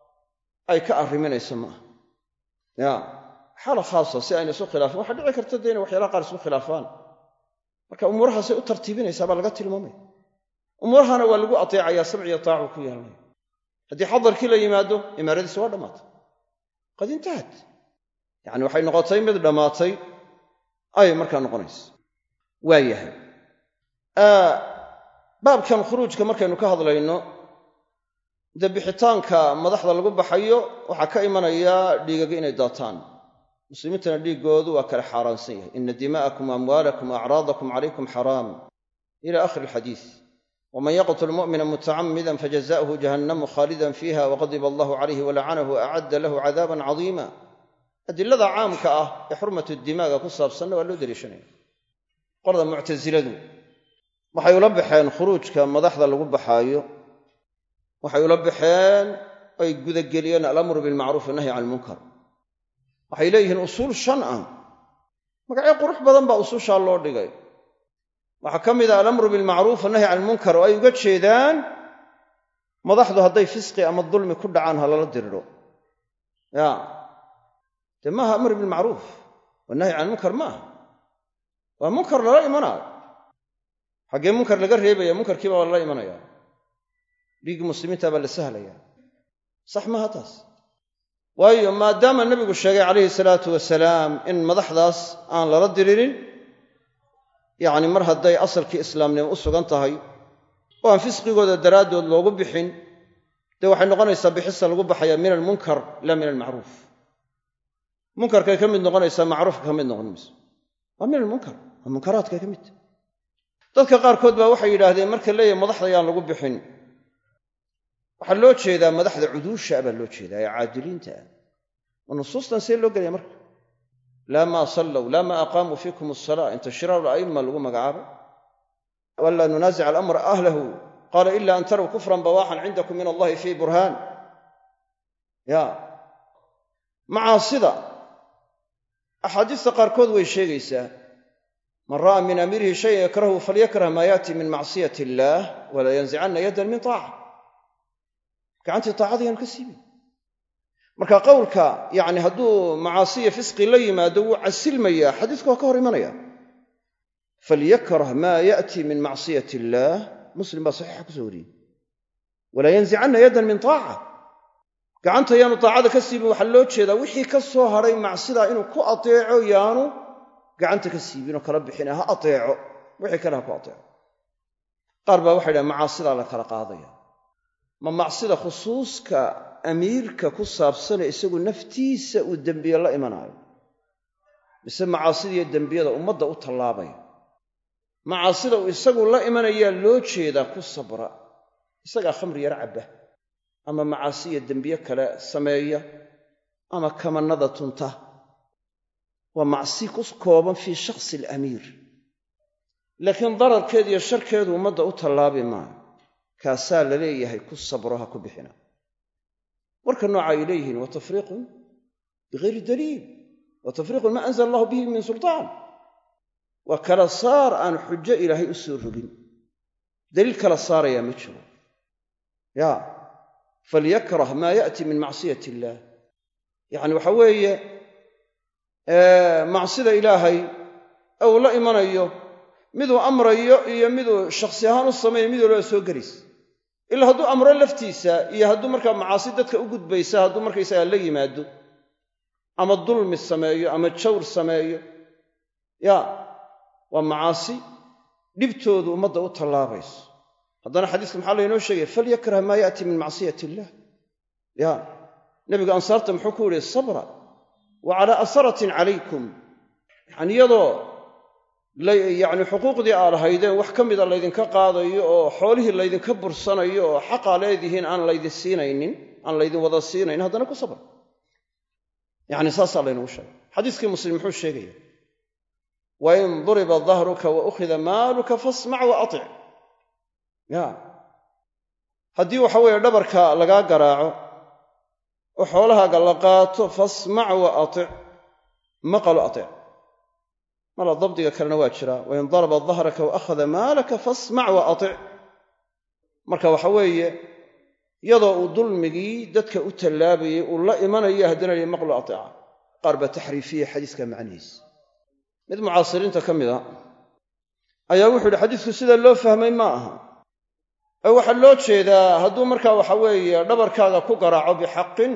ay ka arriminayso maaha ya xaala khaasa si ayna isu khilaafin waxaa dhici karta dee inay waxyaalaha qaar isku khilaafaan marka umuurahaasay u tartiibinaysaa baa laga tilmaamaya umuurahana waa lagu ateecayaa samciyo taacu ku yeelanaya haddii xadarkii la yimaado imaaradiisi waa dhammaatay qad intahat yacni waxay noqotay mid dhammaatay ayay markaa noqonaysa waa yahay baabkan khuruujka markaynu ka hadlayno dee bixitaanka madaxda lagu baxayo waxaa ka imanaya dhiigaga inay daataan muslimiintana dhiiggoodu waa kala xaaraansan yahay ina dima'akum amwaalakum acraadakum calaykum xaraam ila akhiri alxadiis waman yaqtul mu'mina mutacammidan fajaza'uhu jahannamu khaalidan fiiha waqadiba allahu calayhi walacanahu acadda lahu cadaaban cadiima adilada caamka ah ee xurmatu dimaaga ku saabsanna waa loo deliishanaya qolada muctasiladu waxay ula baxeen khuruujka madaxda lagu baxaayo waxay ula baxeen ay gudageliyeen alamru bilmacruuf annahyi can ilmunkar waxay leeyihiin usuul shan ah magacyo qurux badan baa usuushaa loo dhigay waxaa ka mid ah alamru bilmacruuf annahyi can ilmunkar oo ay uga jeedaan madaxdu hadday fisqi ama dulmi ku dhacaan ha lala diriro ya dee maaha amr bilmacruuf wannahyi can ilmunkar maaha waa munkar lala imanaayo xaggee munkar laga reebaya munkarkii baa lala imanaya dhiiggii muslimiinta baa la sahlaya sax maaha taas waayo maadaama nebigu sheegay calayhi salaatu wasalaam in madaxdaas aan lala diririn yacni mar hadday asalkii islaamnimo u sugan tahay oo aan fisqigooda daraaddood loogu bixin dee waxay noqonaysaa bixista lagu baxaya min almunkar laa min almacruuf munkarkay ka mid noqonaysaa macruufka ka mid noqon mayso waa min almunkar waa munkaraadkay ka mid tahay dadka qaarkood baa waxay yidhaahdeen marka leeyahay madaxda ayaan lagu bixin waxaa loo jeedaa madaxda cuduusha baa loo jeedaa ee caadiliinta ah oo nusuustan see loo gelaya marka laa maa sallow laa maa aqaamuu fiikum asalaa inta shiraaru ala'imma lagu magacaabay walaa nunaasica alamra ahlahu qaala ila an taraw kufran bawaaxan cindakum min allahi fii burhaan ya macaasida axaadiista qaarkood way sheegaysaa man ra'a min amiirihi shayan yakrahu falyakrah maa yaati min macsiyati illaah walaa yanzicanna yaddan min taaca gacantii taacadayaan ka siibin marka qowlka yacni hadduu macaasiya fisqi la yimaado wuu casilmayaa xadiisku waa ka hor imanaya falyakrah maa ya'ti min macsiyati illaah muslim baa saxiixa ku soo wariyey walaa yanzicanna yaddan min taaca gacanta yaanu taacada ka siibin waxaa loo jeedaa wixii ka soo hadhay macsidaa inuu ku ateeco yaanu gacanta ka siibinoo kala bixina ha ateeco wixii kale ha ku ateeco qaar baa waxay dhahan macaasidaa la kala qaadaya ma macsida khusuuska amiirka ku saabsane isagu naftiisa uu dembiye la imanaayo mise macaasidiiyo dembiyada ummadda u tallaabaya macaasida uu isagu la imanayaa loo jeedaa ku sabra isagaa khamri yar cabba ama macaasiya dembiye kale sameeya ama kamannada tunta waa macsi ku kooban fii shakhsi alamiir laakiin dararkeed iyo sharkeedu ummadda u tallaabi maayo kaasaa la leeyahay ku sabro ha ku bixina warka nooca ay leeyihiin wa tafriiqun bigayri daliil wa tafriiqun maa anzala allahu bihi min sultaan waa kala saar aan xujo ilaahay u soo rogin daliil kala saarayaa ma jiro ya falyakrah maa ya'ti min macsiyati illaah yacni waxa weeye macsida ilaahay ou la imanayo miduu amrayo iyo miduu shakhsi ahaan u sameeyo miduu loo soo gelis ilaa hadduu amro laftiisa iyo hadduu markaa macaasi dadka u gudbaysa hadduu markaysagaa la yimaado ama dulmi sameeyo ama jawr sameeyo ya waa macaasi dhibtoodu ummadda u tallaabayso haddana xadiiska maxaa laynoo sheegaya falyakrah maa ya'ti min macsiyati illaah ya nebigu ansaarta muxuu ku yihi sabra wa calaa asaratin calaykum yani iyadoo yacni xuquuqdii aa lahaydeen wax ka mida laydinka qaadayo oo xoolihii laydinka bursanayo oo xaqaa leedihiin aan laydin siinaynin aan laydin wada siinayn haddana ku sabra yacni saasaa laynagu sheegay xadiiskii muslim muxuu sheegaya wain duriba dahruka wa ukhida maaluka fasmac wa atic ya haddii waxa weeye dhabarka lagaa garaaco oo xoolahaaga la qaato fasmac wa atic maqalo atic mala dabdiga kalena waa jiraa wain daraba dahraka wa akhada maalaka fasmac wa atic marka waxa weeye iyadoo uu dulmigii dadka u tallaabayay uu la imanayo haddana li maqlo atica qaar baa taxriifiyey xadiiska macnihiisa mid mucaasiriinta ka mid a ayaa wuxuu yidhi xadiisku sida loo fahmay ma aha ee waxaa loo jeedaa hadduu markaa waxa weeye dhabarkaaga ku garaaco bixaqin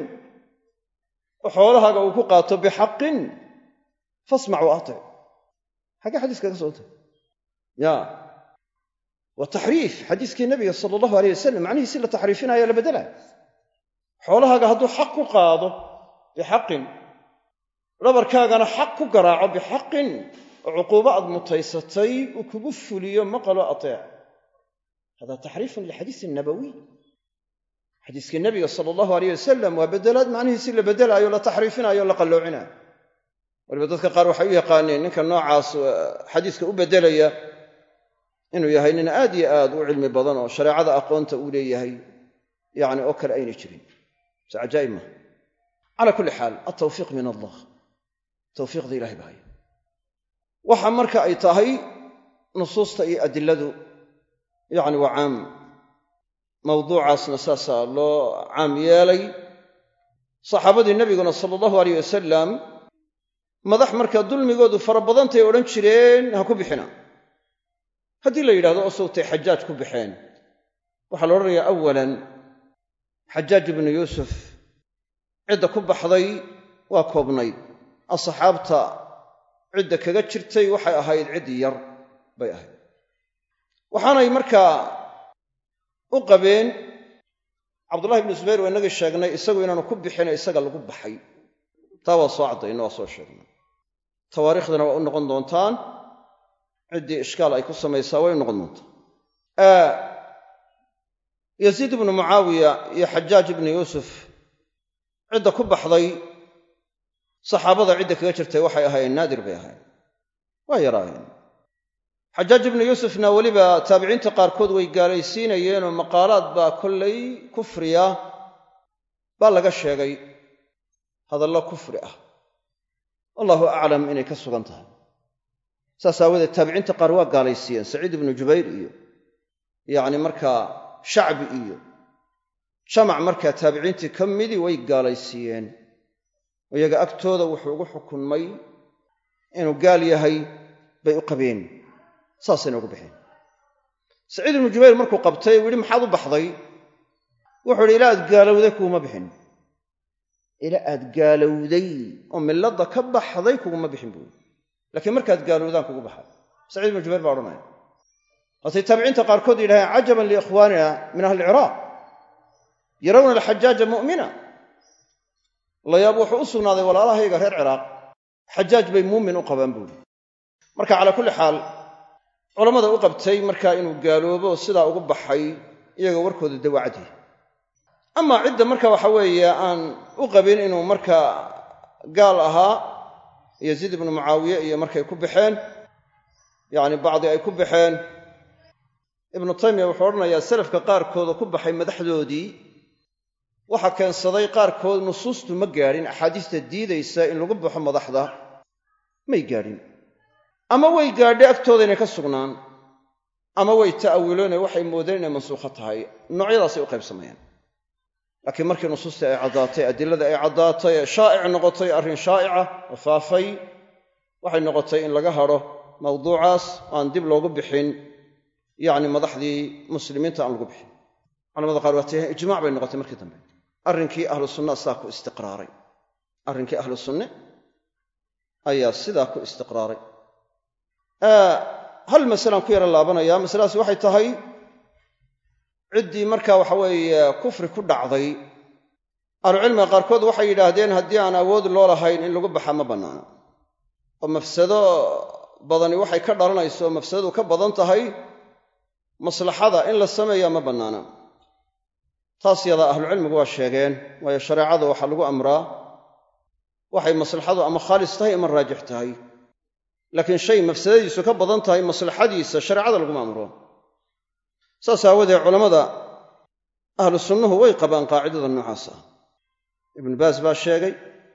oo xoolahaaga uu ku qaato bixaqin fasmac wa atic xaggee xadiiska ka soo tahay ya waa taxriif xadiiskii nabiga sala allahu alayh wasalam macnihiisi la taxriifinaya la beddelaa xoolahaaga hadduu xaq ku qaado bixaqin dhabarkaagana xaq ku garaaco bixaqin oo cuquubo aad mutaysatay uu kugu fuliyo maqalo ateec hada taxriifun lilxadiisi annabawiy xadiiskii nabiga sala allahu alayh wasalam waa beddelaad macnihiisi la beddelaayo la taxriifinaayo la qalloocinayo waliba dadka qaar waxay u yaqaaneen ninka noocaas xadiiska u beddelaya inuu yahay nin aad iyo aad u cilmi badan oo shareecada aqoonta uu leeyahay yacni oo kale aynay jirin si cajaa'ib ma calaa kulli xaal altawfiiq min allah tawfiiqda ilahay baa haya waxa marka ay tahay nusuusta iyo adiladu yacni waa caam mawduucaasna saasaa loo caam yeelay saxaabadii nebiguna sala allahu alayh wasalam madax markaa dulmigoodu fara badantay odhan jireen ha ku bixina haddii la yidhahdo oo sawtay xajaaj ku baxeen waxaa la odhanayaa awalan xajaaj ibnu yuusuf cidda ku baxday waa koobnayd asxaabta cidda kaga jirtay waxay ahayd cid yar bay ahayd waxaanay markaa u qabeen cabdullahi ibnu zubayr waa inagii sheegnay isagu inaanu ku bixina isaga lagu baxay taa waa soo caddayno waa soo sheegnay tawaariikhdana waa u noqon doontaan ciddii ishkaal ay ku samaysaa way u noqon doontaa yaziid ibnu mucaawiya iyo xajaaj ibnu yuusuf cidda ku baxday saxaabada cidda kaga jirtay waxay ahaayeen naadir bay ahaayeen waa yaraayeen xajaaj ibnu yuusufna weliba taabiciinta qaarkood way gaalaysiinayeenoo maqaalaad baa kollay kufriya baa laga sheegay hadallo kufri ah allahu aclam inay ka sugan tahay saas aawadeed taabiciinta qaar waa gaalaysiiyeen saciid ibnu jubayr iyo yacni markaa shacbi iyo jamac markaa taabiciintii ka midii way gaalaysiiyeen iyaga agtooda wuxuu ugu xukunmay inuu gaal yahay bay u qabeen saasayna ugu baxeen saciid ibnu jubayr markuu qabtay uu yidhi maxaad u baxday wuxuu yidhi ilaa aad gaalowday kuguma bixin ilaa aad gaalowday oo milladda ka baxday kuguma bixin buui laakiin markaad gaalowdaan kugu baxay saciid ibnu jubayr baa odhanaya waatay taabiciinta qaarkood yidhahdeen cajaban liikhwaanina min ahli ilciraaq yarawna alxajaaja mu'mina layaab wuxuu u sugnaaday walaalahayga reer ciraaq xajaaj bay muumin u qabaan buuri marka calaa kulli xaal culammada u qabtay markaa inuu gaaloobo sidaa ugu baxay iyaga warkooda dawacadii amaa cidda marka waxa weeye aan u qabin inuu markaa gaal ahaa yaziid ibnu mucaawiye iyo markay ku baxeen yacni bacdi ay ku baxeen ibnu taymiya wuxuu odhanayaa salafka qaarkooda ku baxay madaxdoodii waxaa keensaday qaarkood nusuustu ma gaadhin axaadiista diidaysa in lagu baxo madaxda may gaadhin ama way gaadhay agtooda inay ka sugnaan ama way ta'awiloone waxay moodeen inay mansuukho tahay noocyadaasay u qaybsamayaan laakiin markii nusuustii ay caddaatay adilada ay caddaatay ee shaa'ic noqotay arrin shaa'ica oo faafay waxay noqotay in laga hadho mawduucaas aan dib loogu bixin yacni madaxdii muslimiinta aan lagu bixin culamada qaar waa tihi ijmaac bay noqotay markii dambe arrinkii ahlu sunna saa ku istiqraaray arrinkii ahlu sunne ayaa sidaa ku istiqraaray hal masalaan ku yara laabanaya masaladaasi waxay tahay ciddii markaa waxa weeye kufri ku dhacday ahlucilmiga qaarkood waxay yidhaahdeen haddii aan awood loo lahayn in lagu baxa ma bannaana oo mafsado badani waxay ka dhalanayso oo mafsadadu ka badan tahay maslaxada in la sameeyaa ma bannaana taas yadaa ahlucilmigu waa sheegeen waayo shareecada waxaa lagu amraa waxay maslaxadu ama khaalis tahay ama raajix tahay laakiin shay mafsadadiisu ka badan tahay maslaxadiisa shareecada laguma amro saas aawadeed culammada ahlu sunnuhu way qabaan qaacidada noocaas ah ibnu baas baa sheegay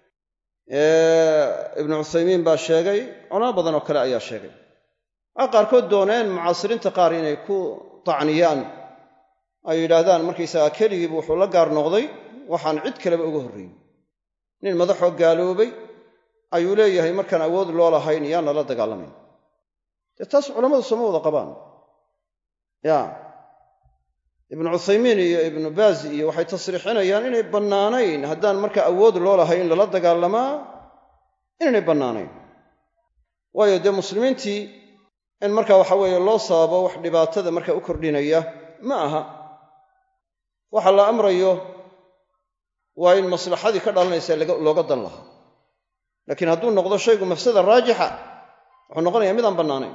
ibnu cuthaymiin baa sheegay culamo badan oo kale ayaa sheegay waxay qaarkood dooneen mucaasiriinta qaar inay ku tacniyaan ay yidhaahdaan markaysagaa keligiibu wuxuu la gaar noqday waxaan cid kaleba uga horrayn nin madaxoo gaaloobay ayuu leeyahay markaan awood loo lahayn yaan lala dagaalamayn dee taas culammadu sooma wada qabaan ya ibnu cuthaymiin iyo ibnu baazi iyo waxay tasriixinayaan inay bannaanayn haddaan marka awood loo lahayn lala dagaalamaa inaynay bannaanayn waayo dee muslimiintii in marka waxa weeye loo sababo wax dhibaatada marka u kordhinaya ma aha waxa la amrayo waa in maslaxadii ka dhalanaysa looga dan lahaa laakiin hadduu noqdo shaygu mafsada raajixa wuxuu noqonayaa midaan bannaanayn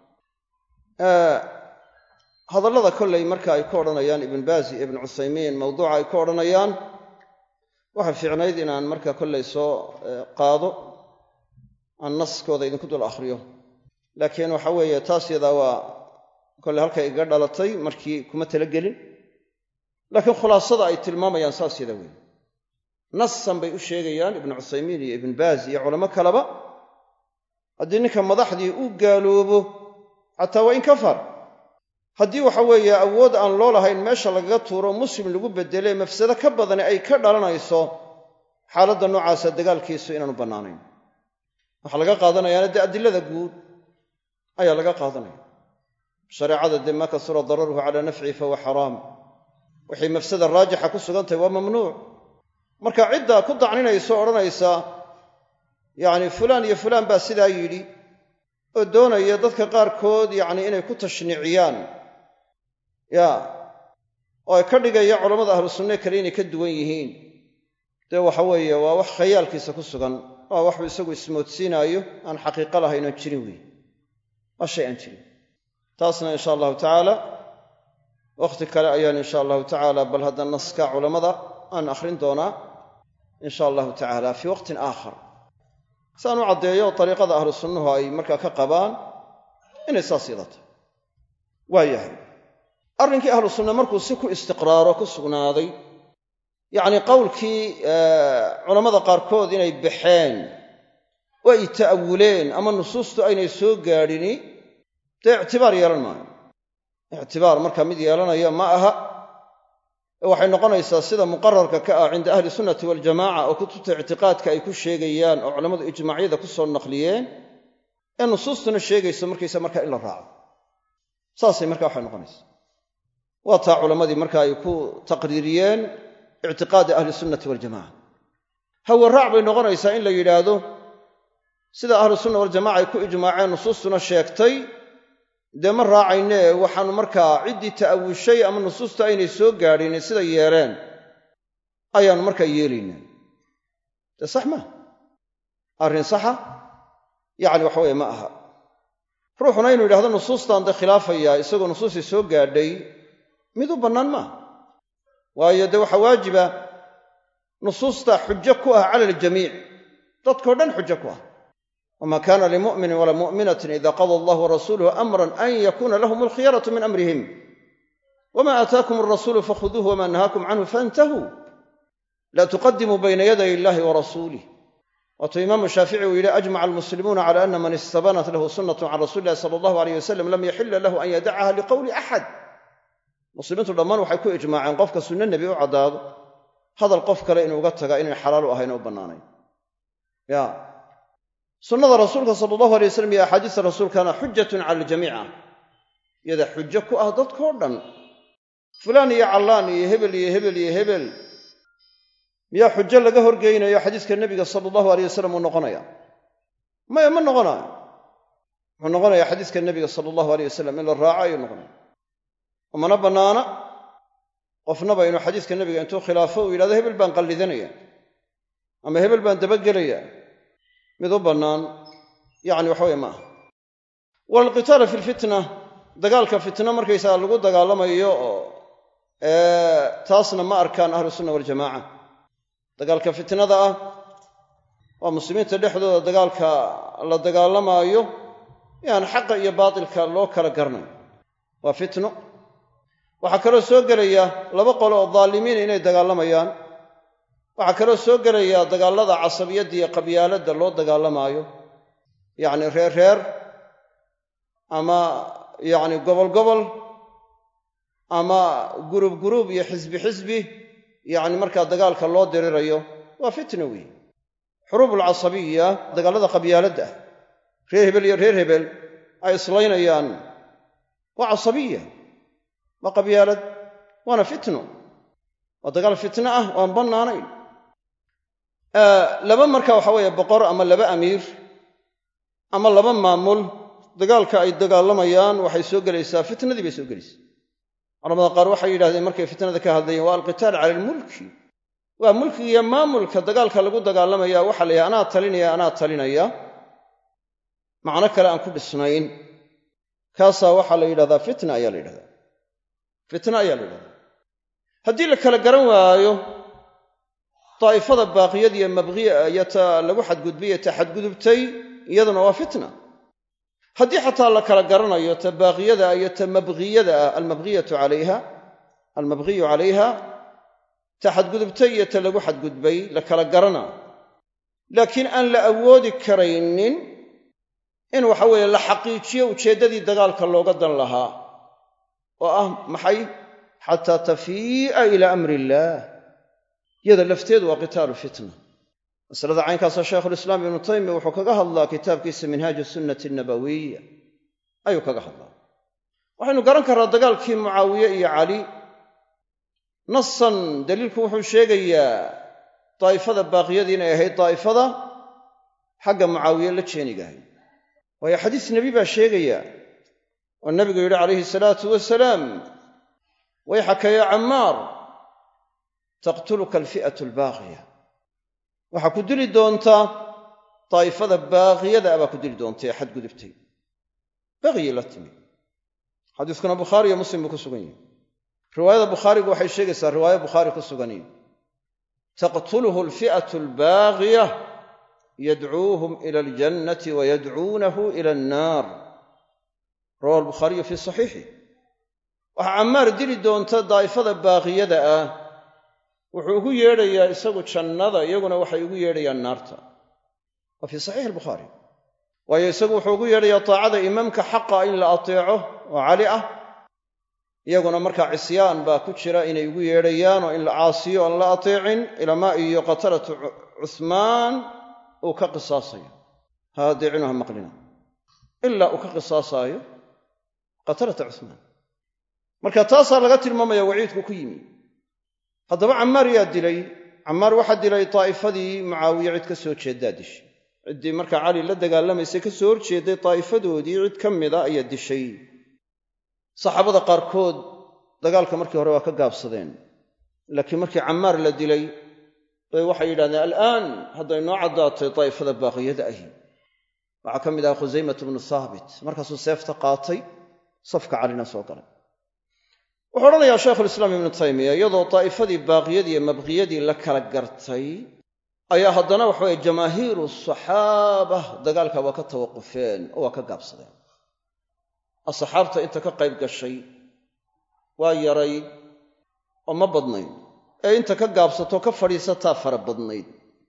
hadallada kollay marka ay ka odhanayaan ibnu baazi ibnu cuthaymiin mawduuca ay ka odhanayaan waxay fiicnayd inaan marka kollay soo qaado aan naskooda idinku dul akhriyo laakiin waxa weeye taas yadaa waa kolley halkay iga dhalatay markii kuma talagelin laakiin khulaasada ay tilmaamayaan saas yada weyn nasan bay u sheegayaan ibnu cuthaymiin iyo ibn baaz iyo culamo kaleba haddii ninka madaxdii uu gaaloobo xataa waa in kafar haddii waxa weeye awood aan loo lahayn meesha lagaga tuuro muslim lagu bedele mafsado ka badani ay ka dhalanayso xaaladda noocaasa dagaalkiisu inaanu bannaanayn waxaa laga qaadanayaana dee adilada guud ayaa laga qaadanaya shareecada dee maa kasura dararuhu calaa nafcihi fahuwa xaraam waxay mafsada raajixa ku sugantahay waa mamnuuc marka ciddaa ku dacninaysa o odhanaysa yacni fulaan iyo fulaan baa sidaa yidhi oo doonaya dadka qaarkood yacni inay ku tashniiciyaan ya oo ay ka dhigaya culammada ahlu sunne kale inay ka duwan yihiin dee waxa weeye waa wax khayaalkiisa ku sugan waa waxuu isagu ismoodsiinaayo aan xaqiiqo lahayn oon jirin weeye waa shay aan jirin taasna insha allahu tacaala wakhti kale ayaan insha allahu tacaala bal hadda naska culammada aan akhrin doonaa insha allahu tacaala fii waqtin aakhar saan u caddeeyo dariiqada ahlu sunnuhu ay markaa ka qabaan inay saas yadata waa yahay arrinkii ahlu sunna markuu si ku istiqraaro ku sugnaaday yacni qowlkii culammada qaarkood inay baxeen oo ay ta'awuleen ama nusuustu aynay soo gaadhini dee ictibaar yeelan maayo ictibaar markaa mid yeelanaya ma aha waxay noqonaysaa sida muqararka ka ah cinda ahli sunnati waljamaca oo kutubta ictiqaadka ay ku sheegayaan oo culammadu ijmaacyada ku soo naqliyeen ee nusuustuna sheegayso markaysa markaa in la raaco saasay markaa waxay noqonaysaa waa taa culammadii marka ay ku taqriiriyeen ictiqaadi ahli sunnati waljamaca hawaraac bay noqonaysaa in la yidhaahdo sida ahlu sunna waljamaca ay ku ijmaaceen nusuustuna sheegtay dee ma raacayne waxaanu markaa ciddii ta'awushay ama nusuusta aynay soo gaadhin siday yeeleen ayaannu markaa yeelaynaa dee sax maaha arrin saxa yacni waxa weye ma aha ruuxuna inuu yidhahdo nusuustaan dee khilaafayaa isagoo nusuustii soo gaadhay mid u bannaan maaha waayo dee waxaa waajiba nusuusta xujo ku ah cala aljamiic dadkao dhan xujo ku ah wma kana limu'minin walaa mu'minatin ida qada allah warasuuluhu amran an yakuna lahum alkhiyaratu min amrihim wma aataakum alrasuulu fakhuduuhu wma nahaakum canhu faintahuu laa tuqadimuu bayna yaday illahi warasuulih waatuu imaamu shaafici uu yidhi ajmaca almuslimuuna cala ana man istabanat lahu sunnatu can rasuli illahi sala allahu alayh wasalam lam yaxila lahu an yadacaha liqowli axad muslimiintu dhammaan waxay ku ijmaaceen qofka sunno nebi u caddaado hadal qof kale inuu uga taga inay xalaal u ahayn oo bannaanayn ya sunnada rasuulka sala allahu alay wasalam iyo axaadiista rasuulkana xujatun cala aljamiica iyada xujo ku ah dadkao dhan fulaan iyo callaan iyo hebel iyo hebel iyo hebel miyaa xujo laga horgeynayo xadiiska nebiga sala allahu aleyh wasalam uu noqonaya maya ma noqonaayo wuxuu noqonayaa xadiiska nebiga sala allahu aleyh wasalam in la raaco ayuu noqonaya umana bannaana qofnaba inuu xadiiska nebiga intuu khilaafo uu yidhahdo hebel baan qallidanaya ama hebel baan dabagelaya mid u bannaan yacni waxa weye ma aha waalqitaala fi lfitna dagaalka fitna markaysaga lagu dagaalamayo oo taasna ma arkaan ahlu sunna waljamaaca dagaalka fitnada ah waa muslimiinta dhexdooda dagaalka la dagaalamaayo yaan xaqa iyo baatilka loo kala garnayo waa fitno waxaa kaloo soo gelaya laba qolo oo daalimiina inay dagaalamayaan waxaa kaloo soo gelaya dagaallada casabiyadda iyo qabyaaladda loo dagaalamaayo yacni reer reer ama yacni gobol gobol ama gurub guruub iyo xisbi xisbi yacni markaa dagaalka loo dirirayo waa fitna weeye xuruubulcasabiya dagaallada qabyaaladda ah reer hebel iyo reer hebel ay islaynayaan waa casabiya waa qabyaalad waana fitno waa dagaal fitno ah oo aan bannaanayn laba marka waxa weeye boqor ama laba amiir ama laba maamul dagaalka ay dagaalamayaan waxay soo gelaysaa fitnadii bay soo gelaysaa culamada qaar waxay yidhahdeen markay fitnada ka hadlayeen waa alqitaal cala almulki waa mulkiga iyo maamulka dagaalka lagu dagaalamaya waxaa la yidhaha anaa talinaya anaa talinaya macno kale aan ku dhisnayn kaasaa waxaa la yidhahdaa fitna ayaa la yidhahdaa fitna ayaa la yidhahdaa haddii la kala garan waayo daa'ifada baaqiyada iyo mabqiya iyo ta lagu xadgudbiye ta xadgudubtay iyaduna waa fitna haddii xataa la kala garanayo ta baaqiyada iyo ta mabqiyada ah almabqiyatu calayha almabqiyu calayha ta xadgudubtay iyo ta lagu xadgudbay la kala garana laakiin aan la awoodi karaynin in waxa weeye la xaqiijiyo ujeeddadii dagaalka looga dan lahaa oo ah maxay xataa tafii'a ilaa amri illaah iyada lafteedu waa qitaalu fitna masalada caynkaasoo shaykhulislaam ibnu taymiya wuxuu kaga hadlaa kitaabkiisa minhaaju sunnati nabawiya ayuu kaga hadlaa waxaynu garan karraa dagaalkii mucaawiye iyo cali nasan daliilku wuxuu sheegayaa daa'ifada baaqiyadii inay ahayd daa'ifada xagga mucaawiye la jeenigahay waayo xadiis nebi baa sheegaya oo nebigu yidhi calayhi salaatu wasalaam wayxaka yaa cammaar taqtuluka alfi'atu albaaqiya waxaa ku dili doontaa daa'ifada baaqiyada abaa ku dili doonta ee xadgudubtay baqyi la timi xadiiskuna bukhaari iyo muslim buu ku sugan yahay riwaayada bukhaarigu waxay sheegaysaa riwaayo bukhaari ku sugani taqtuluhu alfi'atu albaaqiya yadcuuhum ila aljannati wa yadcuunahu ila annaar rawahu albukhaariyu fii saxiixi waxaa cammaar dili doonta daa'ifada baaqiyada ah wuxuu ugu yeedhayaa isagu jannada iyaguna waxay ugu yeedhayaan naarta waa fii saxiixi albukhaari waayo isagu wuxuu ugu yeedhayaa taacada imaamka xaqa in la ateeco oo cali ah iyaguna markaa cisyaan baa ku jira inay ugu yeedhayaan oo in la caasiyo oon la ateecin ilamaa iyo qatalatu cuhmaan uu ka qisaasayo ha adeecinu ha maqlina ilaa uu ka qisaasaayo qatalata cuhmaan marka taasaa laga tilmaamaya waciidku ku yimi haddaba cammaar yaa dilay cammaar waxaa dilay daa'ifadii mucaawiye cid ka soo jeeddaa dishay ciddii markaa cali la dagaalamaysay ka soo horjeeday daa'ifadoodii cid ka mida ayaa dishay saxaabada qaarkood dagaalka markii hore waa ka gaabsadeen laakiin markii cammaar la dilay bay waxay yidhahdeen al'aan hadday noo caddaatay daa'ifada baaqiyada ahi waxaa ka mid ahaa khusaymatu bnu haabit markaasuu seefta qaatay safka calina soo galay wuxuu odhanayaa shaykhulislaam ibnu taymiya iyadoo daa'ifadii baaqiyadii iyo mabqiyadii la kala gartay ayaa haddana waxaweye jamaahiiru saxaaba dagaalka waa ka tawaqufeen oo waa ka gaabsadeen asxaabta inta ka qayb gashay waa yarayd oo ma badnayd ee inta ka gaabsato ka fadhiisataa fara badnayd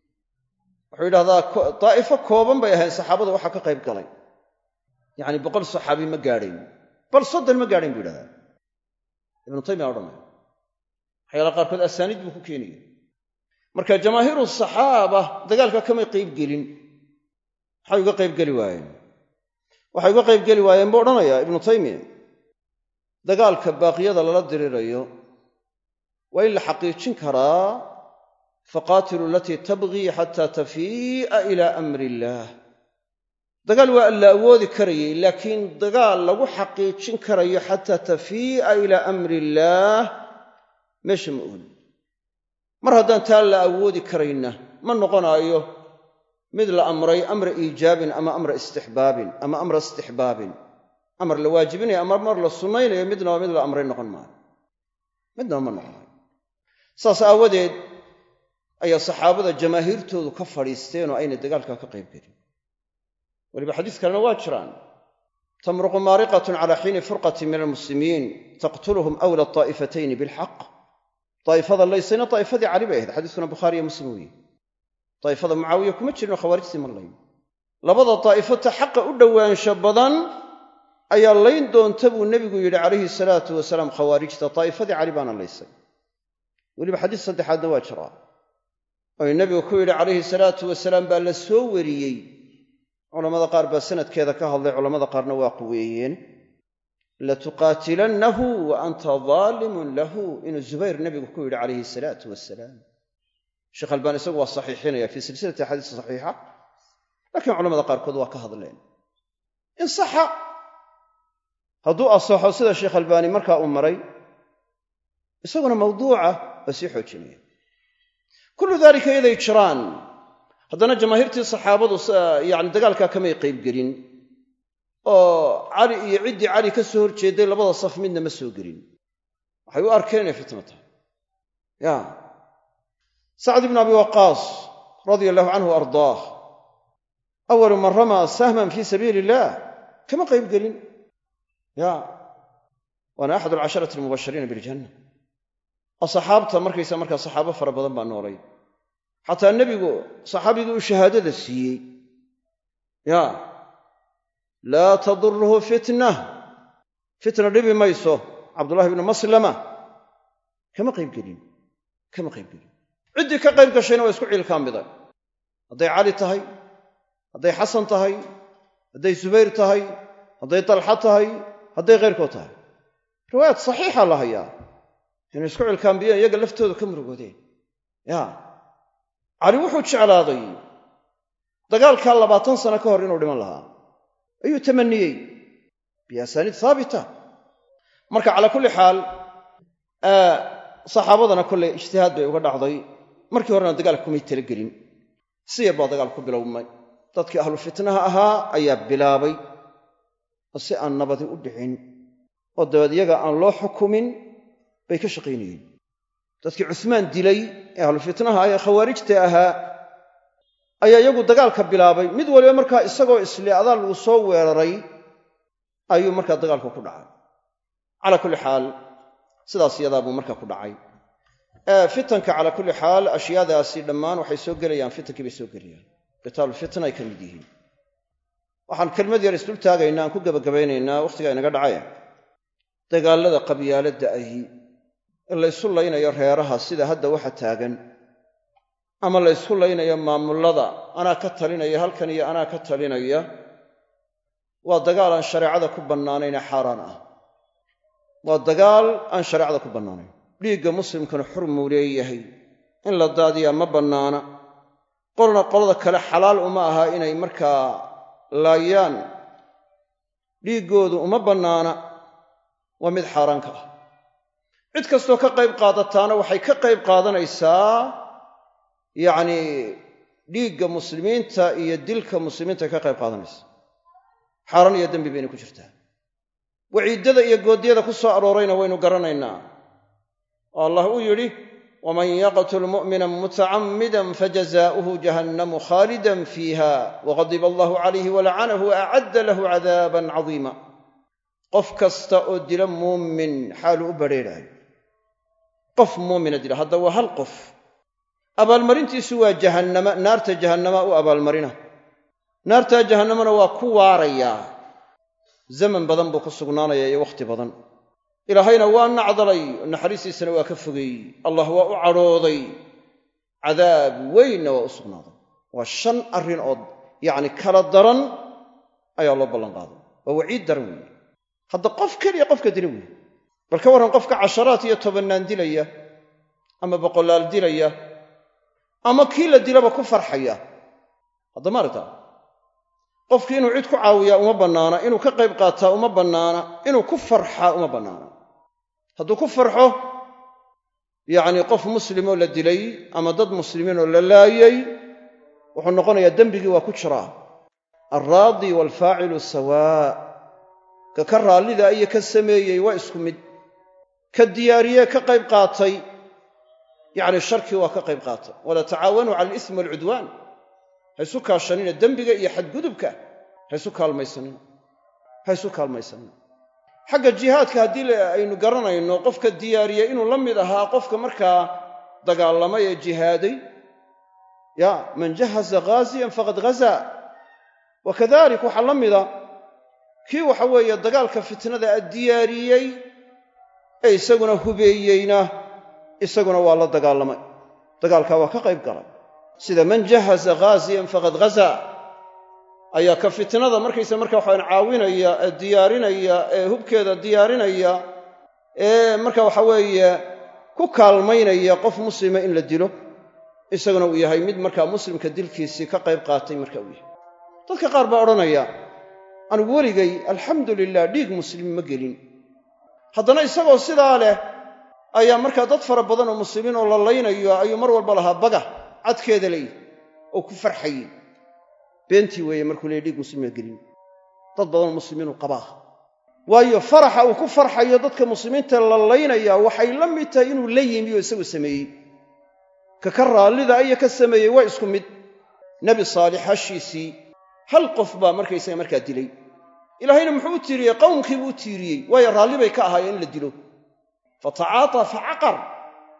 wuxuu yidhahdaa daa'ifo kooban bay ahayn saxaabada waxaa ka qayb galay yacni boqol saxaabi ma gaadhayn bal soddon ma gaadhayn buu yidhahdaa ibnu taymiya odhanaya waxyaala qaarkood asaaniid buu ku keenaya marka jamaahiiru saxaaba dagaalka kamay qayb gelin maxay uga qayb geli waayeen waxay uga qayb geli waayeen buu odhanayaa ibnu taymiya dagaalka baaqiyada lala dirirayo waa in la xaqiijin karaa faqaatilu alatii tabgii xataa tafii'a ilaa amri illaah dagaal waa alla awoodi karayay laakiin dagaal lagu xaqiijin karayo xataa tafii'a ilaa amri illaah meesha ma ogin mar haddaan taa la awoodi karayna ma noqonaayo mid la amray amra iijaabin ama amra istixbaabin ama amra istixbaabin amar la waajibinayo ama mar la sunnaynayo midnaba mid la amray noqon maayo midnaba ma noqonayo saas aawadeed ayaa saxaabada jamaahiirtoodu ka fadhiisteen oo aynay dagaalkaa ka qayb gelin weliba xadiis kalena waa jiraan tamruqu maariqatun calaa xiini furqatin min almuslimiin taqtuluhum awla daa'ifatayni bilxaq daa'ifada laysayna daa'ifadii cali bay ahayd xadiiskuna bukhaari iyo muslim weeye daa'ifada mucaawiya kuma jirinoo khawaarijtii ma layn labada daa'ifata xaqa u dhowaansho badan ayaa layn doonta buu nebigu yidhi calayhi salaatu wasalaam khawaarijta daa'ifadii cali baana laysay weliba xadiis saddexaadna waa jiraa oy nebigu ku yidhi calayhi salaatu wasalaam baa la soo wariyey culamada qaar baa sanadkeeda ka hadlay culamada qaarna waa quweeyeen latuqaatilannahu wa anta daalimun lahu inuu zubayr nebigu ku yidhi calayhi salaatu wasalaam sheekh albaan isagu waa saxiixinaya fii silsilati axaadiis saxiixa laakiin culamada qaarkood waa ka hadleen in saxa hadduu asaxo sida sheekh albaani markaa uu maray isaguna mawduuca waa sii xoojinaya kullu daalika yaday jiraan haddana jamaahiirtii saxaabadu yani dagaalkaa kamay qayb gelin oo cali iyo ciddii cali ka soo horjeeday labada saf midna ma soo gelin waxay u arkeen inay fitno tahay ya sacd ibnu abi waqaas radia allahu canhu wa ardaah awalu man ramaa sahman fii sabiili illaah kama qayb gelin ya waana axad alcasharati almubashiriina biljanna asxaabta markaysa markaa saxaabo fara badan baa noolay xataa nebigu saxaabigii uu shahaadada siiyey ya laa tadurruhu fitna fitna dhibi mayso cabdullahi ibnu maslama kama qayb gelin kama qayb gelin ciddii ka qayb gashayna waa isku ciilkaamiday hadday cali tahay hadday xasan tahay hadday subayr tahay hadday talxa tahay hadday keyrkood tahay riwaayad saxiixa la hayaa inay isku cilkaambiyeen iyaga laftooda ka murugoodeen ya cali wuxuu jeclaaday dagaalkaa labaatan sano ka hor inuu dhiman lahaa ayuu tamaniyey biasaaniid haabita marka calaa kulli xaal saxaabadana kolley ijtihaad bay uga dhacday markii horena dagaalka kumay talagelin si yar baa dagaal ku bilowmay dadkii ahlu fitnaha ahaa ayaa bilaabay oo si aan nabadi u dhicin oo dabeed iyaga aan loo xukumin bay ka shaqaynayeen dadkii cusmaan dilay ee ahlu fitnaha ee khawaarijta ahaa ayaa iyagu dagaalka bilaabay mid waliba markaa isagoo isli adaal lagu soo weeraray ayuu markaa dagaalka ku dhacay calaa kulli xaal sidaas iyadaa buu markaa ku dhacay fitanka calaa kulli xaal ashyaadaasi dhammaan waxay soo gelayaan fitankii bay soo gelayaan qitaalu fitna ay ka mid yihiin waxaan kelmad yar isdul taagaynaa aan ku gebagabaynaynaa wakhtigaa inaga dhacay dagaallada qabyaaladda ahi in la ysu laynayo reeraha sida hadda waxa taagan ama la ysku laynayo maamullada anaa ka talinaya halkan iyo anaa ka talinaya waa dagaal aan shareecada ku bannaanayn ee xaaraan ah waa dagaal aan shareecada ku bannaanayn dhiigga muslimkana xurmuu leeyahay in la daadiyaa ma bannaana qolna qolada kale xalaal uma aha inay markaa laayaan dhiiggoodu uma bannaana waa mid xaaraanka ah cid kastoo ka qayb qaadataana waxay ka qayb qaadanaysaa yacnii dhiigga muslimiinta iyo dilka muslimiinta ka qayb qaadanaysa xaaraan iyo dembi bayna ku jirtaa waciiddada iyo goodyada ku soo aroorayna waynu garanaynaa oo allah uu yidhi waman yaqtul mu'mina mutacammidan fajazaa'uhu jahannamu khaalidan fiiha waqadiba allahu calayhi walacanahu waacadda lahu cadaaban cadiima qof kasta oo dila muumin xaaluu u badrheeraayo qof muumina dila hadda waa hal qof abaalmarintiisu waa jahannama naarta jahannama u abaalmarina naartaa jahannamana waa ku waarayaa zaman badan buu ku sugnaanaya iyo wakhti badan ilaahayna waa nacdalay naxariistiisana waa ka fogeeyey allah waa u cadhooday cadaab weynna waa u sugnaaday waa shan arrin oo yacni kala daran ayaa loo ballan qaaday waa waciid daran weeye hadda qof keliya qofka dila weeye bal ka warran qofka casharaad iyo tobannaan dilaya ama boqolaal dilaya ama kii la dilaba ku farxaya hadda maaragta qofkii inuu cid ku caawiyaa uma bannaana inuu ka qayb qaataa uma bannaana inuu ku farxaa uma bannaana hadduu ku farxo yacnii qof muslimoo la dilay ama dad muslimiinoo la laayay wuxuu noqonayaa dembigii waa ku jiraa alraadi waalfaacilu sawaa ka ka raallida iyo ka sameeyey waa isku mid ka diyaariyee ka qayb qaatay yacni sharkii waa ka qayb qaatay walaa tacaawanuu cala alismi waalcudwaan haysu kaashanina dembiga iyo xadgudubka haysu kaalmaysanina haysu kaalmaysanina xagga jihaadka haddii aynu garanayno qofka diyaariya inuu la mid ahaa qofka markaa dagaalamay ee jihaaday ya man jahaza ghaasiyan faqad ghazaa wa kadalik waxaa la mida kii waxa weeye dagaalka fitnada a diyaariyey ee isaguna hubeeyeyna isaguna waa la dagaalamay dagaalkaa waa ka qayb galay sida man jahaza ghaasiyan faqad ghazaa ayaa ka fitnada markaysa marka waxaan caawinaya ee diyaarinaya ee hubkeeda diyaarinaya ee marka waxa weeye ku kaalmaynaya qof muslima in la dilo isaguna uu yahay mid markaa muslimka dilkiisii ka qayb qaatay marka uu yahay dadka qaar baa odhanaya anigu weligay alxamdu lilah dhiig muslim ma gelin haddana isagoo sidaa leh ayaa markaa dad fara badan oo muslimiin oo la laynayo ayuu mar walba lahaa baga cadkeeda leeyihi oo ku farxayey beentii weeye markuu leeyahy dhiig muslima gelin dad badanoo muslimiinuu qabaa waayo faraxa uu ku farxayo dadka muslimiinta la laynaya waxay la mid tahay inuu la yimi oo isagu sameeyey ka ka raallida iyo ka sameeyey waa isku mid nebi saalix hashiisii hal qof baa markaysaga markaa dilay ilaahayna muxuu u tiiriyey qowmkii buu u tiiriyey waayo raalli bay ka ahaayeen in la dilo fatacaataa facaqar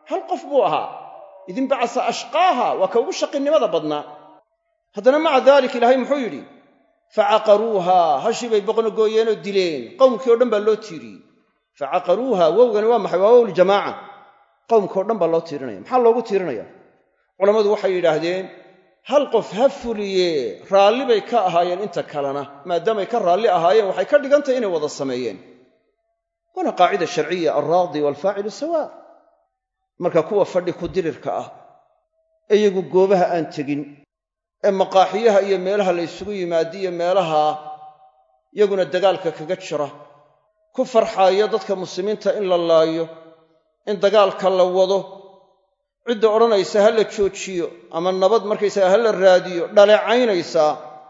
hal qof buu ahaa idin bacasa ashqaaha waa ka ugu shaqinimada badnaa haddana maca daalik ilaahay muxuu yidhi facaqaruuha hashii bay boqnogooyeenoo dileen qowmkii oo dhan baa loo tiiriyey facaqaruuha wowgani waa maxay waa wow ljamaaca qowmkii oo dhan baa loo tiirinaya maxaa loogu tiirinaya culammadu waxay yidhaahdeen hal qof ha fuliye raalli bay ka ahaayeen inta kalena maadaamay ka raalli ahaayeen waxay ka dhigantahay inay wada sameeyeen waana qaacida sharciya alraadi waalfaacilu sawaa marka kuwa fadhi ku dirirka ah ee iyagu goobaha aan tegin ee maqaaxiyaha iyo meelaha la ysugu yimaadiyo meelaha iyaguna dagaalka kaga jira ku farxaaya dadka muslimiinta in la laayo in dagaalka la wado cidda odhanaysa ha la joojiyo ama nabad markaysaga ha la raadiyo dhaleecaynaysaa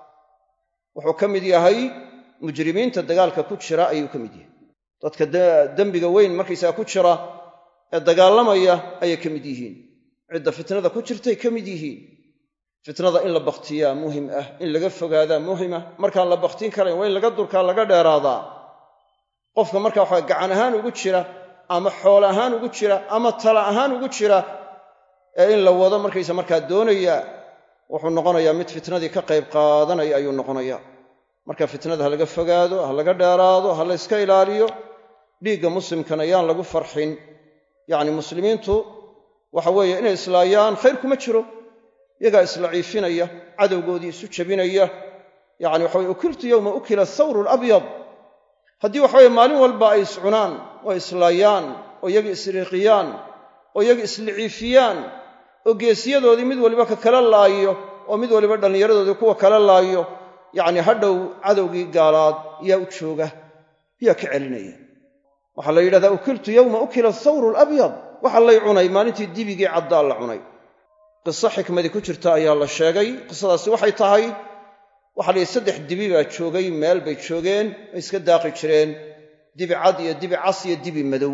wuxuu ka mid yahay mujrimiinta dagaalka ku jira ayuu ka mid yahay dadka dembiga weyn markaysaga ku jira ee dagaalamaya ayay ka mid yihiin cidda fitnada ku jirtay ka mid yihiin fitnada in la bakhtiyaa muhim ah in laga fogaadaa muhimah markaan la bakhtiin karayn waa in laga durkaa laga dheeraadaa qofka markaa waxaa gacan ahaan ugu jira ama xool ahaan ugu jira ama tala ahaan ugu jira ee in la wado markaysa markaa doonaya wuxuu noqonayaa mid fitnadii ka qayb qaadanaya ayuu noqonayaa marka fitnada ha laga fogaado ha laga dheeraado ha la yska ilaaliyo dhiigga muslimkana yaan lagu farxin yacni muslimiintu waxa weeye inay islaayaan khayr kuma jiro iyagaa isla ciifinaya cadowgoodii isu jabinaya yacni waxa weye ukiltu yowma ukila athawru alabyad haddii waxa weye maalin walba ay iscunaan oo islaayaan oo iyaga isriiqiyaan oo iyaga isliciifiyaan oo geesiyadoodii mid waliba ka kala laayo oo mid waliba dhallinyaradoodii kuwa kala laayo yacni hadhow cadowgii gaalaad yaa u jooga yaa ka celinaya waxaa la yidhahdaa ukiltu yowma ukila athawru alabyad waxaa lay cunay maalintii dibigii caddaa la cunay qiso xikmadii ku jirta ayaa la sheegay qisadaasi waxay tahay waxaa la yidhi saddex dibi baa joogay meel bay joogeen ay iska daaqi jireen dibi cad iyo dibi cas iyo dibi madow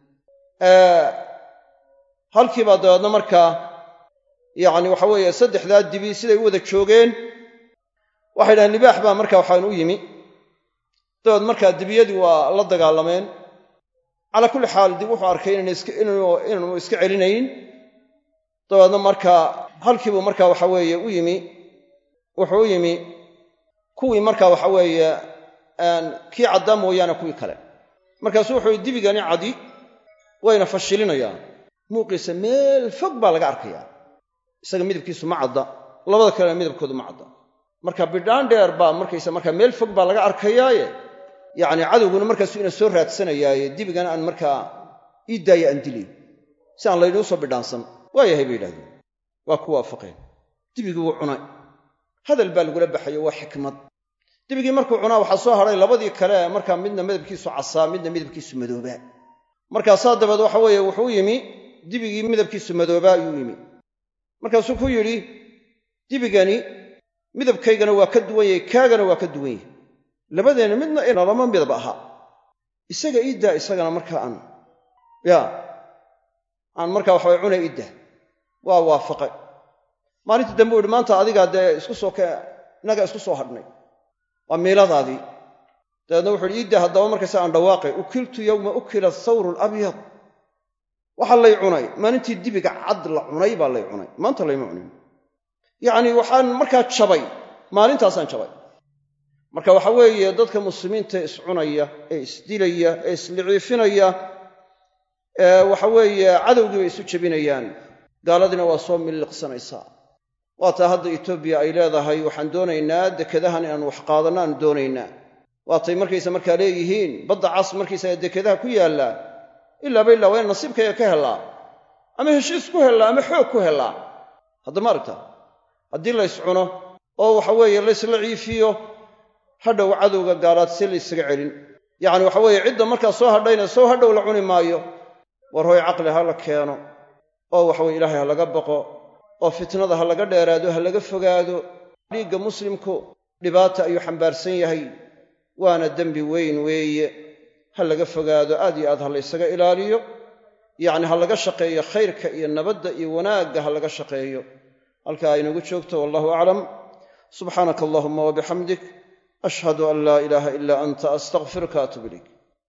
halkiibaa dabeedna markaa yacni waxa weeye saddexdaa dibi siday u wada joogeen waxay dhahaan libaax baa markaa waxaan u yimi dabeed markaa dibiyadii waa la dagaalameen calaa kulli xaal dib wuxuu arkay inaanu iska celinayn dabeedna markaa halkiibuu markaa waxa weeye u yimi wuxuu u yimi kuwii markaa waxa weeye kii caddaa mooyaane kuwii kale markaasuu wuxuu yidhi dibigani cadi wayna fashilinayaan muuqiisa meel fog baa laga arkayaa isaga midabkiisu ma cadda labada kalena midabkoodu ma cadda marka bidhaan dheer baa markaysa markaa meel fog baa laga arkayaaye yacni cadowguna markaasuu ina soo raadsanayaaye dibigana aan markaa ii daaya aan dilay si aan laynuu soo bidhaansan waa yahay bay yidhahdeen waa ku waafaqeen dibigii wuu cunay hadal baa lagula baxayo waa xikmad dibigii markuu cunaa waxaa soo hadhay labadii kale markaa midna midabkiisu casaa midna midabkiisu madoobaa markaasaa dabeed waxa weeye wuxuu yimi dibigii midabkiisu madoobaa ayuu yimi markaasuu ku yidhi dibigani midabkaygana waa ka duwan yahay kaagana waa ka duwan yahay labadeenna midna inalama midab ahaa isaga iiddaa isagana markaa aan yaa aan markaa waxaway cunay idda waa waafaqay maalintii dambe u yidhi maanta adigaa dee isku soo innagaa isku soo hadhnay waa miiladaadii dabeedna wuxu uhi idda haddaba markaysa aan dhawaaqay ukiltu yowma ukila athawru alabyad waxaa lay cunay maalintii dibiga cad la cunay baa lay cunay maanta layma cunin yacnii waxaan markaa jabay maalintaasaan jabay marka waxa weeye dadka muslimiinta iscunaya ee isdilaya ee isliciifinaya waxa weeye cadowgii bay isu jebinayaan gaaladina waa soo miliqsanaysaa waa taa hadda etoobiya ay leedahay waxaan doonaynaa dekedahan inaan wax qaadanno aanu doonaynaa waatay markaysa markaa leeyihiin badda cas markaysaga dekedaha ku yaallaa ilaaba illaa waa in nasiibkayga ka hellaa ama heshiis ku hellaa ama xoog ku hellaa hadda ma aragta haddii la yscuno oo waxa weeye laysla ciifiyo hadhow cadowga gaalaad si laysaga celin yacni waxa weeye cidda markaa soo hadhayna soo hadhow la cuni maayo war hooy caqli ha la keeno oo waxaweye ilaahay ha laga baqo oo fitnada ha laga dheeraado ha laga fogaado dhiigga muslimku dhibaata ayuu xambaarsan yahay waana dembi weyn weeye ha laga fogaado aad iyo aad ha laysaga ilaaliyo yacni ha laga shaqeeyo khayrka iyo nabadda iyo wanaagga ha laga shaqeeyo halkaa aynagu joogto wallahu aclam subxaanaka allahuma wabixamdik ashhadu an laa ilaaha ilaa anta astaqfiruka atuub ilayk